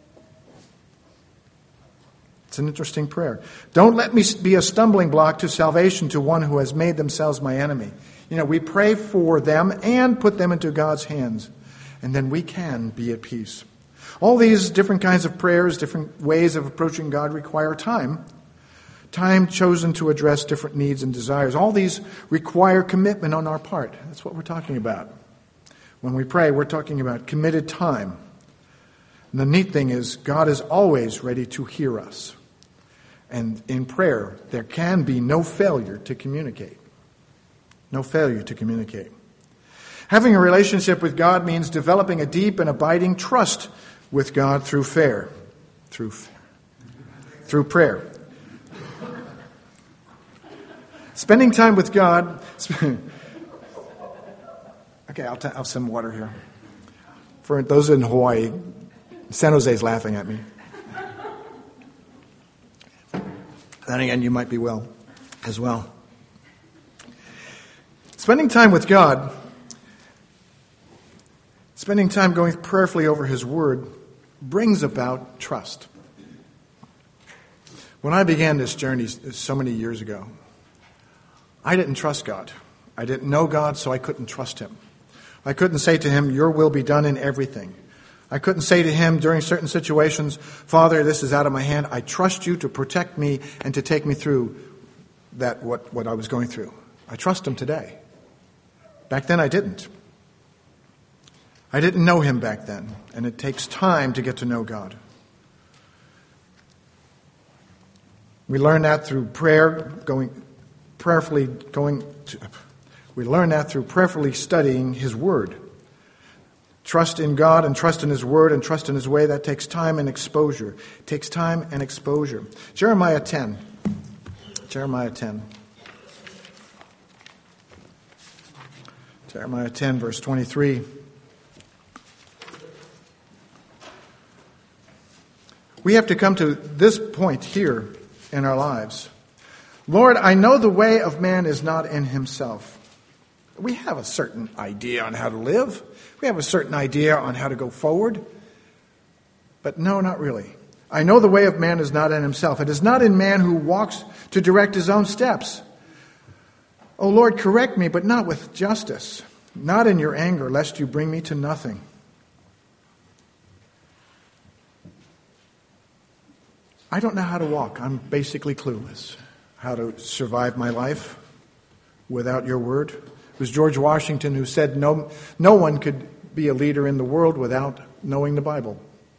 It's an interesting prayer. Don't let me be a stumbling block to salvation to one who has made themselves my enemy. We pray for them and put them into God's hands, and then we can be at peace. All these different kinds of prayers, different ways of approaching God require time. Time chosen to address different needs and desires. All these require commitment on our part. That's what we're talking about. When we pray, we're talking about committed time. And the neat thing is, God is always ready to hear us. And in prayer, there can be no failure to communicate. No failure to communicate. Having a relationship with God means developing a deep and abiding trust with God through prayer. Spending time with God. Okay, I'll have some water here. For those in Hawaii, San Jose's laughing at me. Then again, you might be well as well. Spending time with God, spending time going prayerfully over His Word, brings about trust. When I began this journey so many years ago, I didn't trust God. I didn't know God, so I couldn't trust Him. I couldn't say to Him, "Your will be done in everything." I couldn't say to Him during certain situations, "Father, this is out of my hand. I trust you to protect me and to take me through what I was going through." I trust Him today. Back then I didn't. I didn't know Him back then, and it takes time to get to know God. We learn that through prayer, we learn that through prayerfully studying His Word. Trust in God and trust in His Word and trust in His way, that takes time and exposure. It takes time and exposure. Jeremiah 10. Jeremiah 10, verse 23. We have to come to this point here in our lives. Lord, I know the way of man is not in himself. We have a certain idea on how to live. We have a certain idea on how to go forward. But no, not really. I know the way of man is not in himself. It is not in man who walks to direct his own steps. O Lord, correct me, but not with justice. Not in your anger, lest you bring me to nothing. I don't know how to walk. I'm basically clueless. How to survive my life without your word. It was George Washington who said no one could be a leader in the world without knowing the Bible.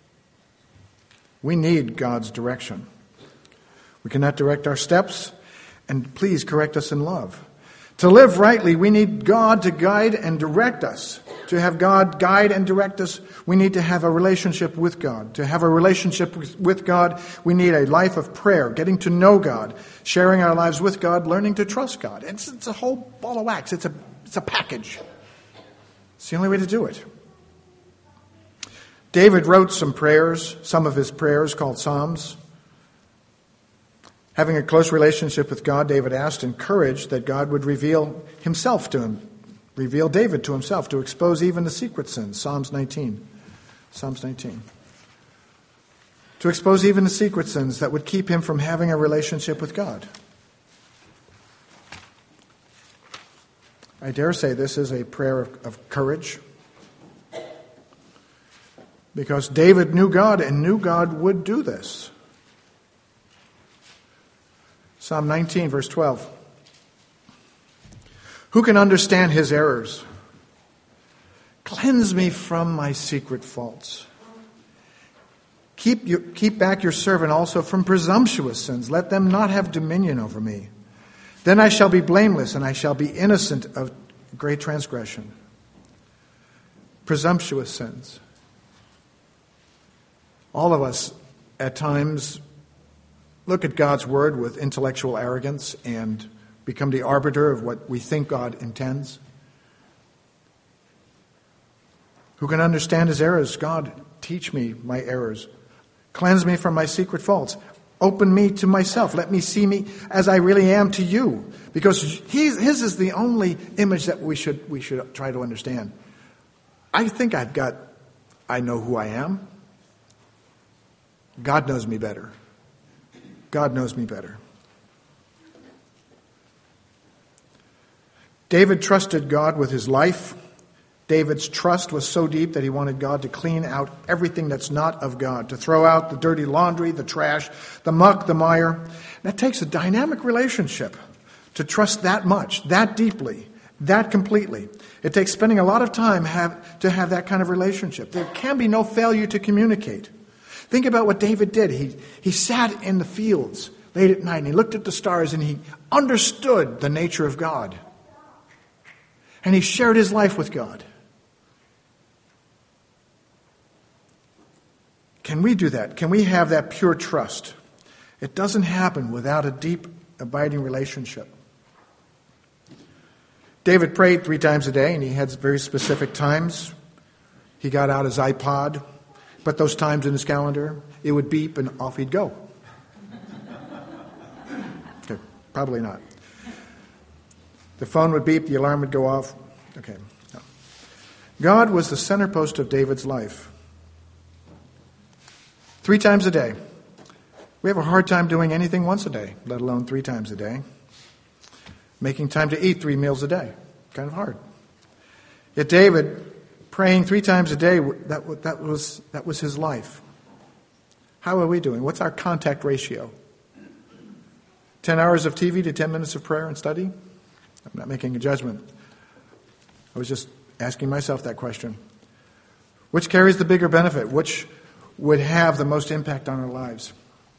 We need God's direction. We cannot direct our steps, and please correct us in love. To live rightly, we need God to guide and direct us. To have God guide and direct us, we need to have a relationship with God. To have a relationship with God, we need a life of prayer, getting to know God, sharing our lives with God, learning to trust God. It's a whole ball of wax. It's a package. It's the only way to do it. David wrote some of his prayers called Psalms. Having a close relationship with God, David asked, encouraged that God would reveal himself to him, reveal David to himself, to expose even the secret sins. Psalms 19. To expose even the secret sins that would keep him from having a relationship with God. I dare say this is a prayer of courage. Because David knew God and knew God would do this. Psalm 19, verse 12. Who can understand his errors? Cleanse me from my secret faults. Keep back your servant also from presumptuous sins. Let them not have dominion over me. Then I shall be blameless, and I shall be innocent of great transgression. Presumptuous sins. All of us, at times, look at God's word with intellectual arrogance and become the arbiter of what we think God intends. Who can understand his errors? God, teach me my errors. Cleanse me from my secret faults. Open me to myself. Let me see me as I really am to you. Because his is the only image that we should try to understand. I think I know who I am. God knows me better. God knows me better. David trusted God with his life. David's trust was so deep that he wanted God to clean out everything that's not of God, to throw out the dirty laundry, the trash, the muck, the mire. That takes a dynamic relationship to trust that much, that deeply, that completely. It takes spending a lot of time to have that kind of relationship. There can be no failure to communicate. Think about what David did. He sat in the fields late at night and he looked at the stars and he understood the nature of God. And he shared his life with God. Can we do that? Can we have that pure trust? It doesn't happen without a deep, abiding relationship. David prayed 3 times a day, and he had very specific times. He got out his iPod, put those times in his calendar. It would beep, and off he'd go. Okay, probably not. The phone would beep, the alarm would go off. Okay, no. God was the center post of David's life. 3 times a day. We have a hard time doing anything once a day, let alone 3 times a day. Making time to eat 3 meals a day. Kind of hard. Yet David, praying 3 times a day, that was his life. How are we doing? What's our contact ratio? 10 hours of TV to 10 minutes of prayer and study? I'm not making a judgment. I was just asking myself that question. Which carries the bigger benefit? Which would have the most impact on our lives?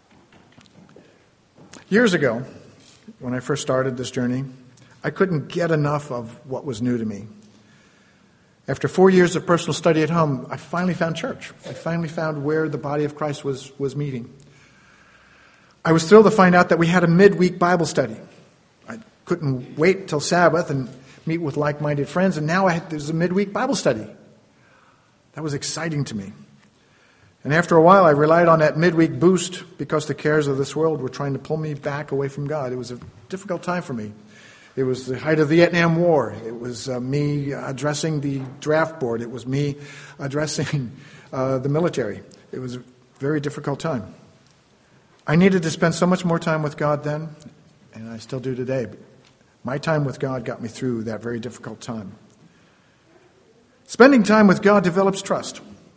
Years ago, when I first started this journey, I couldn't get enough of what was new to me. After 4 years of personal study at home, I finally found church. I finally found where the body of Christ was meeting. I was thrilled to find out that we had a midweek Bible study. I couldn't wait till Sabbath and meet with like-minded friends, and now there's a midweek Bible study. That was exciting to me. And after a while, I relied on that midweek boost because the cares of this world were trying to pull me back away from God. It was a difficult time for me. It was the height of the Vietnam War. It was me addressing the draft board. It was me addressing the military. It was a very difficult time. I needed to spend so much more time with God then, and I still do today. But my time with God got me through that very difficult time. Spending time with God develops trust.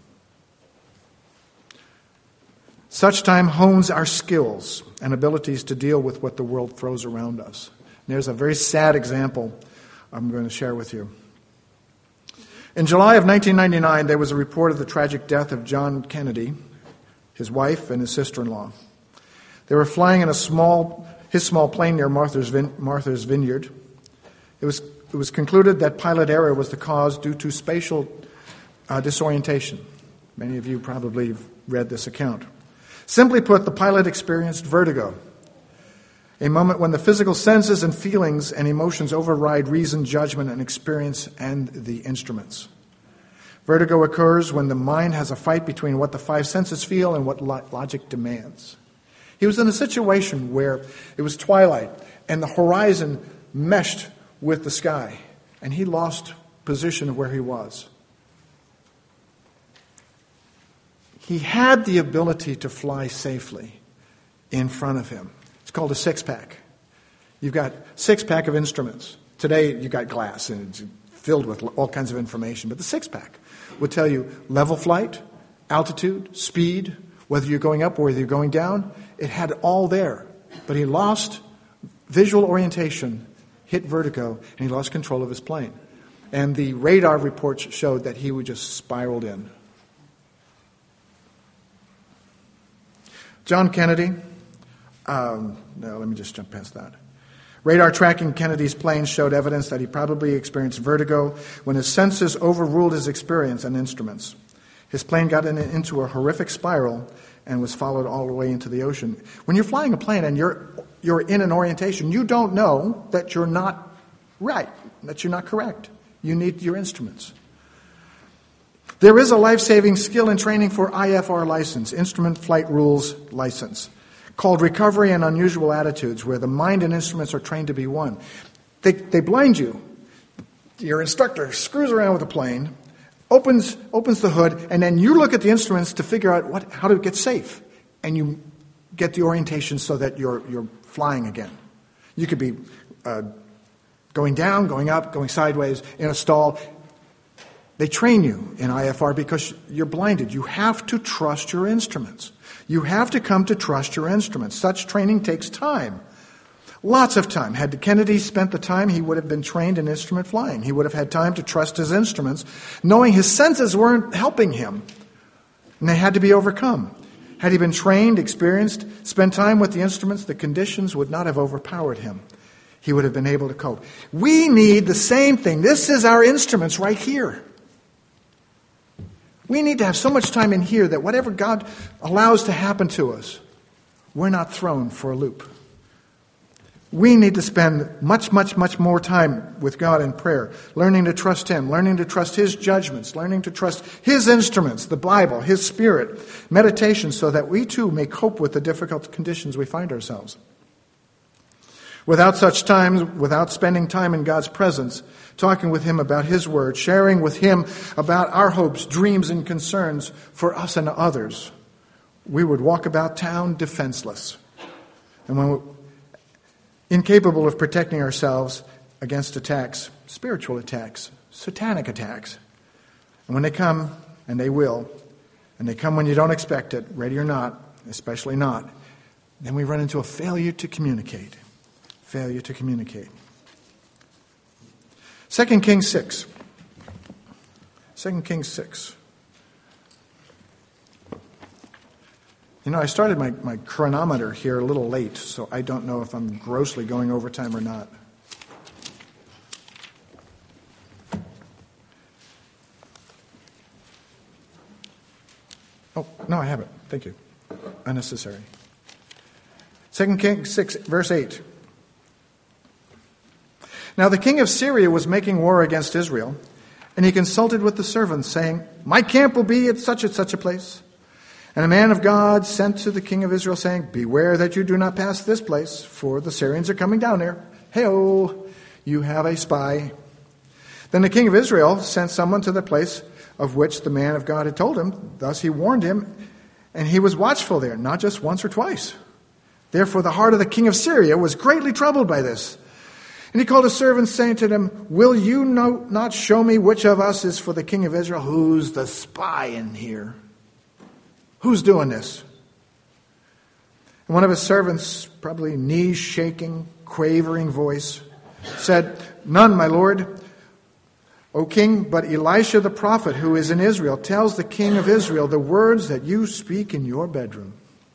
Such time hones our skills and abilities to deal with what the world throws around us. And there's a very sad example I'm going to share with you. In July of 1999, there was a report of the tragic death of John Kennedy, his wife, and his sister-in-law. They were flying in his small plane near Martha's Vineyard. It was concluded that pilot error was the cause due to spatial disorientation. Many of you probably have read this account. Simply put, the pilot experienced vertigo, a moment when the physical senses and feelings and emotions override reason, judgment, and experience and the instruments. Vertigo occurs when the mind has a fight between what the 5 senses feel and what logic demands. He was in a situation where it was twilight and the horizon meshed with the sky, and he lost position of where he was. He had the ability to fly safely in front of him. It's called a 6-pack. You've got 6-pack of instruments. Today, you've got glass, and it's filled with all kinds of information. But the 6-pack will tell you level flight, altitude, speed, whether you're going up or whether you're going down. It had all there. But he lost visual orientation hit vertigo, and he lost control of his plane. And the radar reports showed that he would just spiraled in. John Kennedy, no, let me just jump past that. Radar tracking Kennedy's plane showed evidence that he probably experienced vertigo when his senses overruled his experience and instruments. His plane got into a horrific spiral and was followed all the way into the ocean. When you're flying a plane and you're in an orientation, you don't know that you're not right, that you're not correct. You need your instruments. There is a life-saving skill and training for IFR license, Instrument Flight Rules License, called Recovery and Unusual Attitudes, where the mind and instruments are trained to be one. They blind you. Your instructor screws around with the plane, opens the hood, and then you look at the instruments to figure out how to get safe. And you get the orientation so that you're flying again. You could be going down, going up, going sideways, in a stall. They train you in IFR because you're blinded. You have to trust your instruments. You have to come to trust your instruments. Such training takes time. Lots of time. Had Kennedy spent the time, he would have been trained in instrument flying. He would have had time to trust his instruments, knowing his senses weren't helping him, and they had to be overcome. Had he been trained, experienced, spent time with the instruments, the conditions would not have overpowered him. He would have been able to cope. We need the same thing. This is our instruments right here. We need to have so much time in here that whatever God allows to happen to us, we're not thrown for a loop. We need to spend much, much, much more time with God in prayer, learning to trust Him, learning to trust His judgments, learning to trust His instruments, the Bible, His Spirit, meditation, so that we too may cope with the difficult conditions we find ourselves. Without such times, without spending time in God's presence, talking with Him about His Word, sharing with Him about our hopes, dreams, and concerns for us and others, we would walk about town defenseless. And when we're incapable of protecting ourselves against attacks, spiritual attacks, satanic attacks. And when they come, and they will, and they come when you don't expect it, ready or not, especially not, then we run into a failure to communicate. Failure to communicate. 2 Kings 6. 2 Kings 6. You know, I started my chronometer here a little late, so I don't know if I'm grossly going over time or not. Oh, no, I haven't. Thank you. Unnecessary. 2 Kings 6, verse 8. Now the king of Syria was making war against Israel, and he consulted with the servants, saying, "My camp will be at such and such a place." And a man of God sent to the king of Israel, saying, "Beware that you do not pass this place, for the Syrians are coming down there. Hey-o, you have a spy." Then the king of Israel sent someone to the place of which the man of God had told him. Thus he warned him, and he was watchful there, not just once or twice. Therefore the heart of the king of Syria was greatly troubled by this. And he called his servants, saying to them, "Will you not show me which of us is for the king of Israel?" Who's the spy in here? Who's doing this? And one of his servants, probably knees-shaking, quavering voice, said, "None, my lord, O king, but Elisha the prophet, who is in Israel, tells the king of Israel the words that you speak in your bedroom."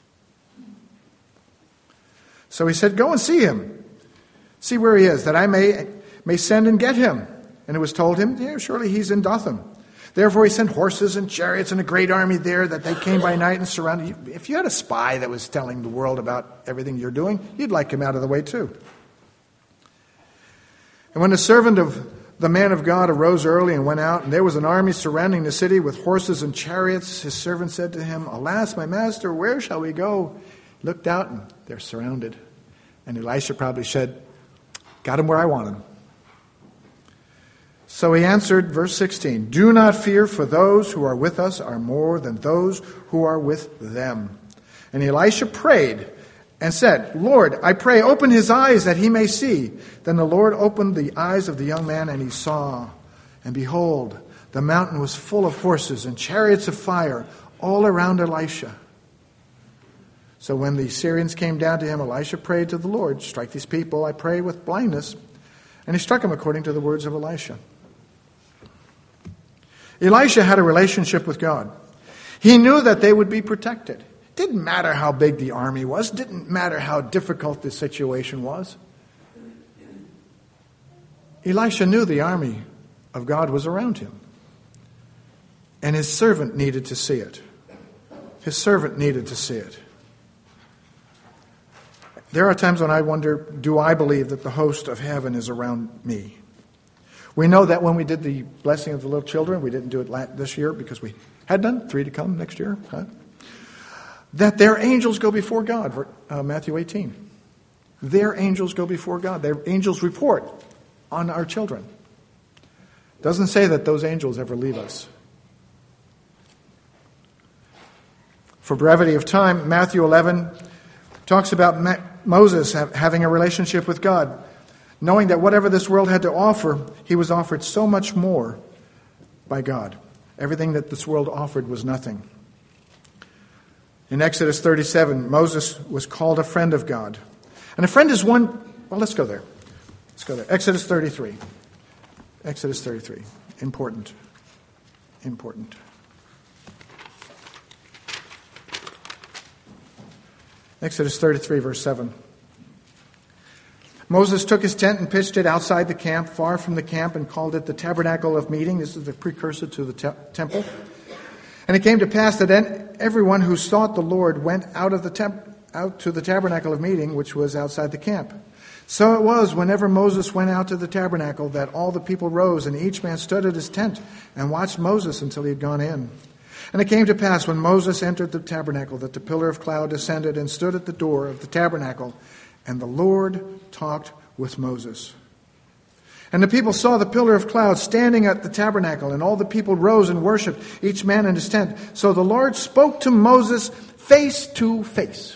So he said, "Go and see him. See where he is, that I may send and get him." And it was told him, "Yeah, surely he's in Dothan." Therefore he sent horses and chariots and a great army there, that they came by night and surrounded you. If you had a spy that was telling the world about everything you're doing, you'd like him out of the way too. And when the servant of the man of God arose early and went out, and there was an army surrounding the city with horses and chariots, his servant said to him, "Alas, my master, where shall we go?" He looked out, and they're surrounded. And Elisha probably said, "Got him where I want him." So he answered, verse 16, "Do not fear, for those who are with us are more than those who are with them." And Elisha prayed and said, "Lord, I pray, open his eyes that he may see." Then the Lord opened the eyes of the young man, and he saw. And behold, the mountain was full of horses and chariots of fire all around Elisha. So when the Syrians came down to him, Elisha prayed to the Lord, "Strike these people, I pray, with blindness." And he struck him according to the words of Elisha. Elisha had a relationship with God. He knew that they would be protected. It didn't matter how big the army was. It didn't matter how difficult the situation was. Elisha knew the army of God was around him. And his servant needed to see it. His servant needed to see it. There are times when I wonder, do I believe that the host of heaven is around me? We know that when we did the blessing of the little children, we didn't do it this year because we had done, 3 to come next year, that their angels go before God, Matthew 18. Their angels go before God. Their angels report on our children. Doesn't say that those angels ever leave us. For brevity of time, Matthew 11 talks about Moses having a relationship with God, knowing that whatever this world had to offer, he was offered so much more by God. Everything that this world offered was nothing. In Exodus 37, Moses was called a friend of God. And a friend is one... Well, let's go there. Let's go there. Exodus 33. Exodus 33. Important. Important. Exodus 33, verse 7. Moses took his tent and pitched it outside the camp, far from the camp, and called it the tabernacle of meeting. This is the precursor to the temple. And it came to pass that everyone who sought the Lord went out to the tabernacle of meeting, which was outside the camp. So it was, whenever Moses went out to the tabernacle, that all the people rose, and each man stood at his tent and watched Moses until he had gone in. And it came to pass, when Moses entered the tabernacle, that the pillar of cloud descended and stood at the door of the tabernacle, and the Lord talked with Moses. And the people saw the pillar of cloud standing at the tabernacle, and all the people rose and worshipped, each man in his tent. So the Lord spoke to Moses face to face,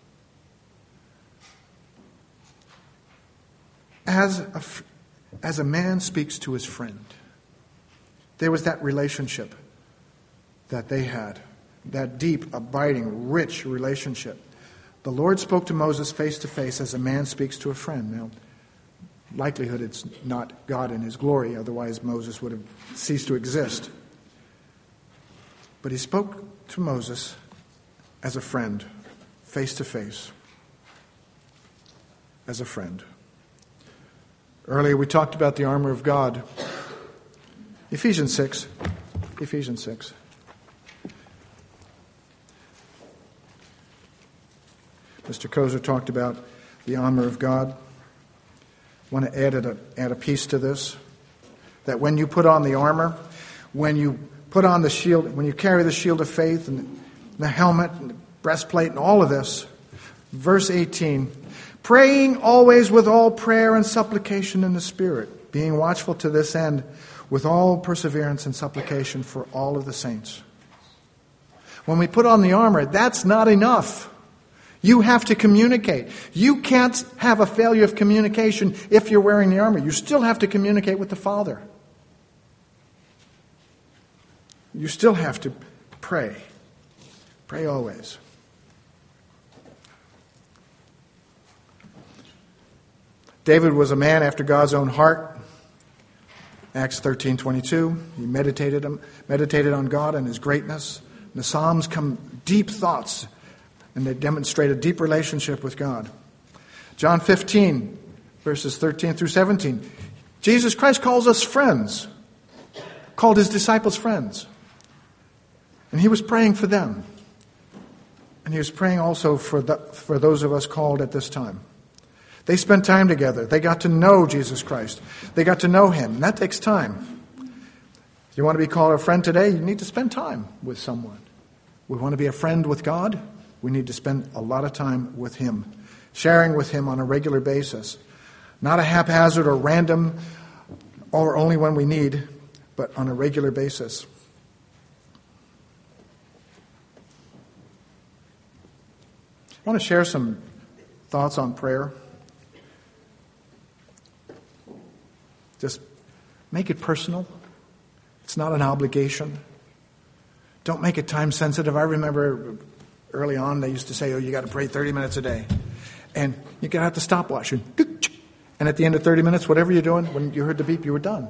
as a man speaks to his friend. There was that relationship that they had, that deep, abiding, rich relationship. The Lord spoke to Moses face to face as a man speaks to a friend. Now, likelihood it's not God in his glory, otherwise Moses would have ceased to exist. But he spoke to Moses as a friend, face to face, as a friend. Earlier we talked about the armor of God. Ephesians 6. Ephesians 6. Mr. Kozer talked about the armor of God. I want to add a piece to this. That when you put on the armor, when you put on the shield, when you carry the shield of faith and the helmet and the breastplate and all of this, verse 18, praying always with all prayer and supplication in the Spirit, being watchful to this end with all perseverance and supplication for all of the saints. When we put on the armor, that's not enough. You have to communicate. You can't have a failure of communication if you're wearing the armor. You still have to communicate with the Father. You still have to pray. Pray always. David was a man after God's own heart. Acts 13:22. He meditated on God and His greatness. In the Psalms come deep thoughts, and they demonstrate a deep relationship with God. John 15, verses 13 through 17. Jesus Christ calls us friends, called His disciples friends. And He was praying for them. And He was praying also for those of us called at this time. They spent time together. They got to know Jesus Christ. They got to know Him. And that takes time. If you want to be called a friend today, you need to spend time with someone. We want to be a friend with God. We need to spend a lot of time with Him, sharing with Him on a regular basis. Not a haphazard or random or only when we need, but on a regular basis. I want to share some thoughts on prayer. Just make it personal. It's not an obligation. Don't make it time sensitive. I remember early on they used to say, oh, you got to pray 30 minutes a day. And you got to have the stopwatch. And at the end of 30 minutes, whatever you're doing, when you heard the beep, you were done.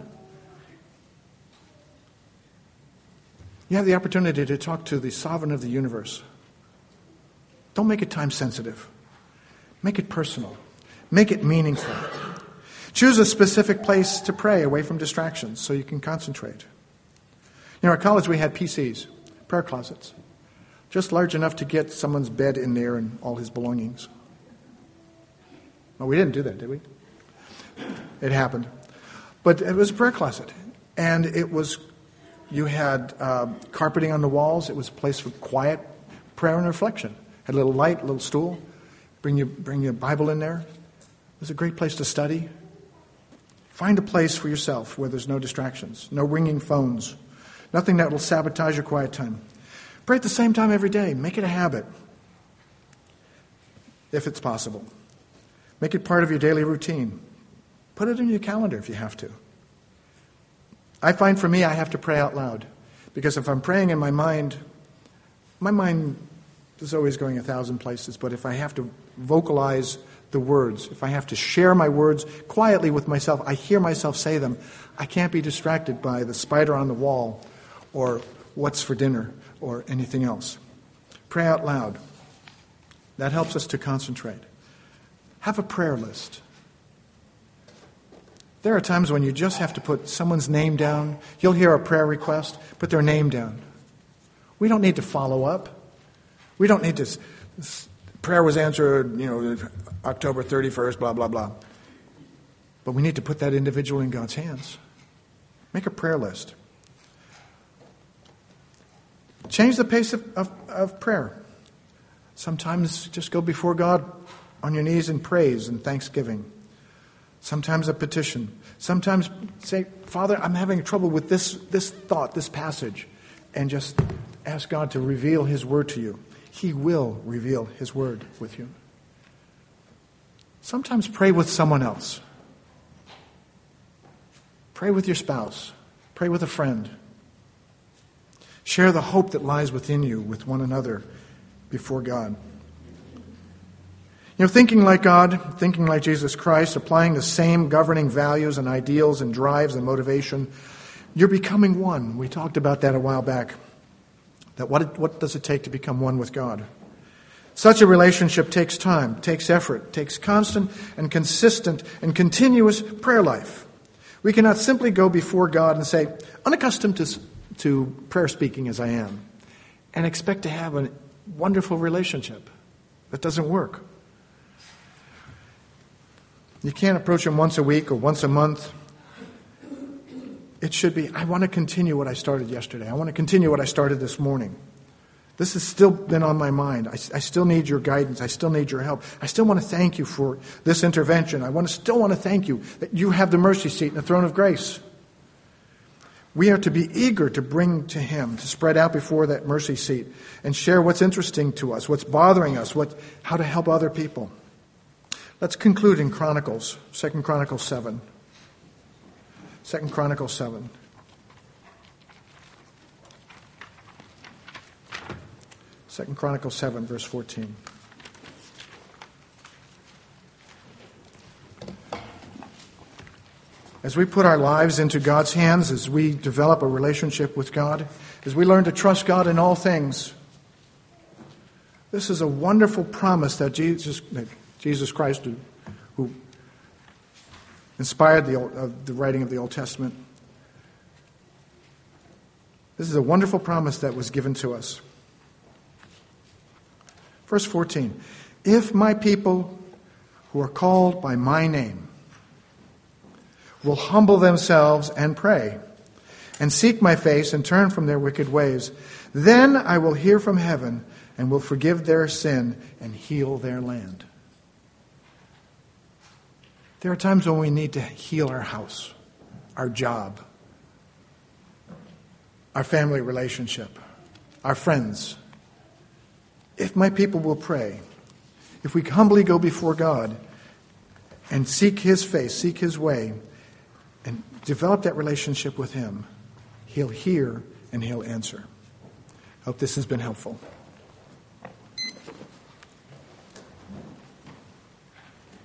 You have the opportunity to talk to the sovereign of the universe. Don't make it time sensitive. Make it personal. Make it meaningful. Choose a specific place to pray away from distractions so you can concentrate. You know, at college we had PCs, prayer closets, just large enough to get someone's bed in there and all his belongings. Well, we didn't do that, did we? It happened. But it was a prayer closet. And you had carpeting on the walls. It was a place for quiet prayer and reflection. Had a little light, a little stool. Bring your Bible in there. It was a great place to study. Find a place for yourself where there's no distractions, no ringing phones, nothing that will sabotage your quiet time. Pray at the same time every day. Make it a habit, if it's possible. Make it part of your daily routine. Put it in your calendar if you have to. I find for me I have to pray out loud, because if I'm praying in my mind is always going 1,000 places, but if I have to vocalize the words, if I have to share my words quietly with myself, I hear myself say them, I can't be distracted by the spider on the wall or what's for dinner or anything else. Pray out loud. That helps us to concentrate. Have a prayer list. There are times when you just have to put someone's name down. You'll hear a prayer request, put their name down. We don't need to follow up. We don't need to, prayer was answered, October 31st, blah, blah, blah. But we need to put that individual in God's hands. Make a prayer list. Change the pace of prayer. Sometimes just go before God on your knees in praise and thanksgiving. Sometimes a petition. Sometimes say, Father, I'm having trouble with this thought, this passage. And just ask God to reveal His word to you. He will reveal His word with you. Sometimes pray with someone else. Pray with your spouse. Pray with a friend. Share the hope that lies within you with one another before God. Thinking like God, thinking like Jesus Christ, applying the same governing values and ideals and drives and motivation, you're becoming one. We talked about that a while back. That what does it take to become one with God? Such a relationship takes time, takes effort, takes constant and consistent and continuous prayer life. We cannot simply go before God and say, unaccustomed to prayer speaking as I am, and expect to have a wonderful relationship. That doesn't work. You can't approach Him once a week or once a month. It should be, I want to continue what I started yesterday. I want to continue what I started this morning. This has still been on my mind. I still need your guidance. I still need your help. I still want to thank you for this intervention. Still want to thank you that you have the mercy seat and the throne of grace. We are to be eager to bring to Him, to spread out before that mercy seat and share what's interesting to us, what's bothering us, how to help other people. Let's conclude in Chronicles, 2 Chronicles 7. 2 Chronicles 7. Second Chronicles 7, verse 14. As we put our lives into God's hands, as we develop a relationship with God, as we learn to trust God in all things, this is a wonderful promise that Jesus Christ, who inspired the writing of the Old Testament, this is a wonderful promise that was given to us. Verse 14, if my people who are called by my name will humble themselves and pray and seek my face and turn from their wicked ways, then I will hear from heaven and will forgive their sin and heal their land. There are times when we need to heal our house, our job, our family relationship, our friends. If my people will pray, if we humbly go before God and seek His face, seek His way, and develop that relationship with Him, He'll hear and He'll answer. Hope this has been helpful.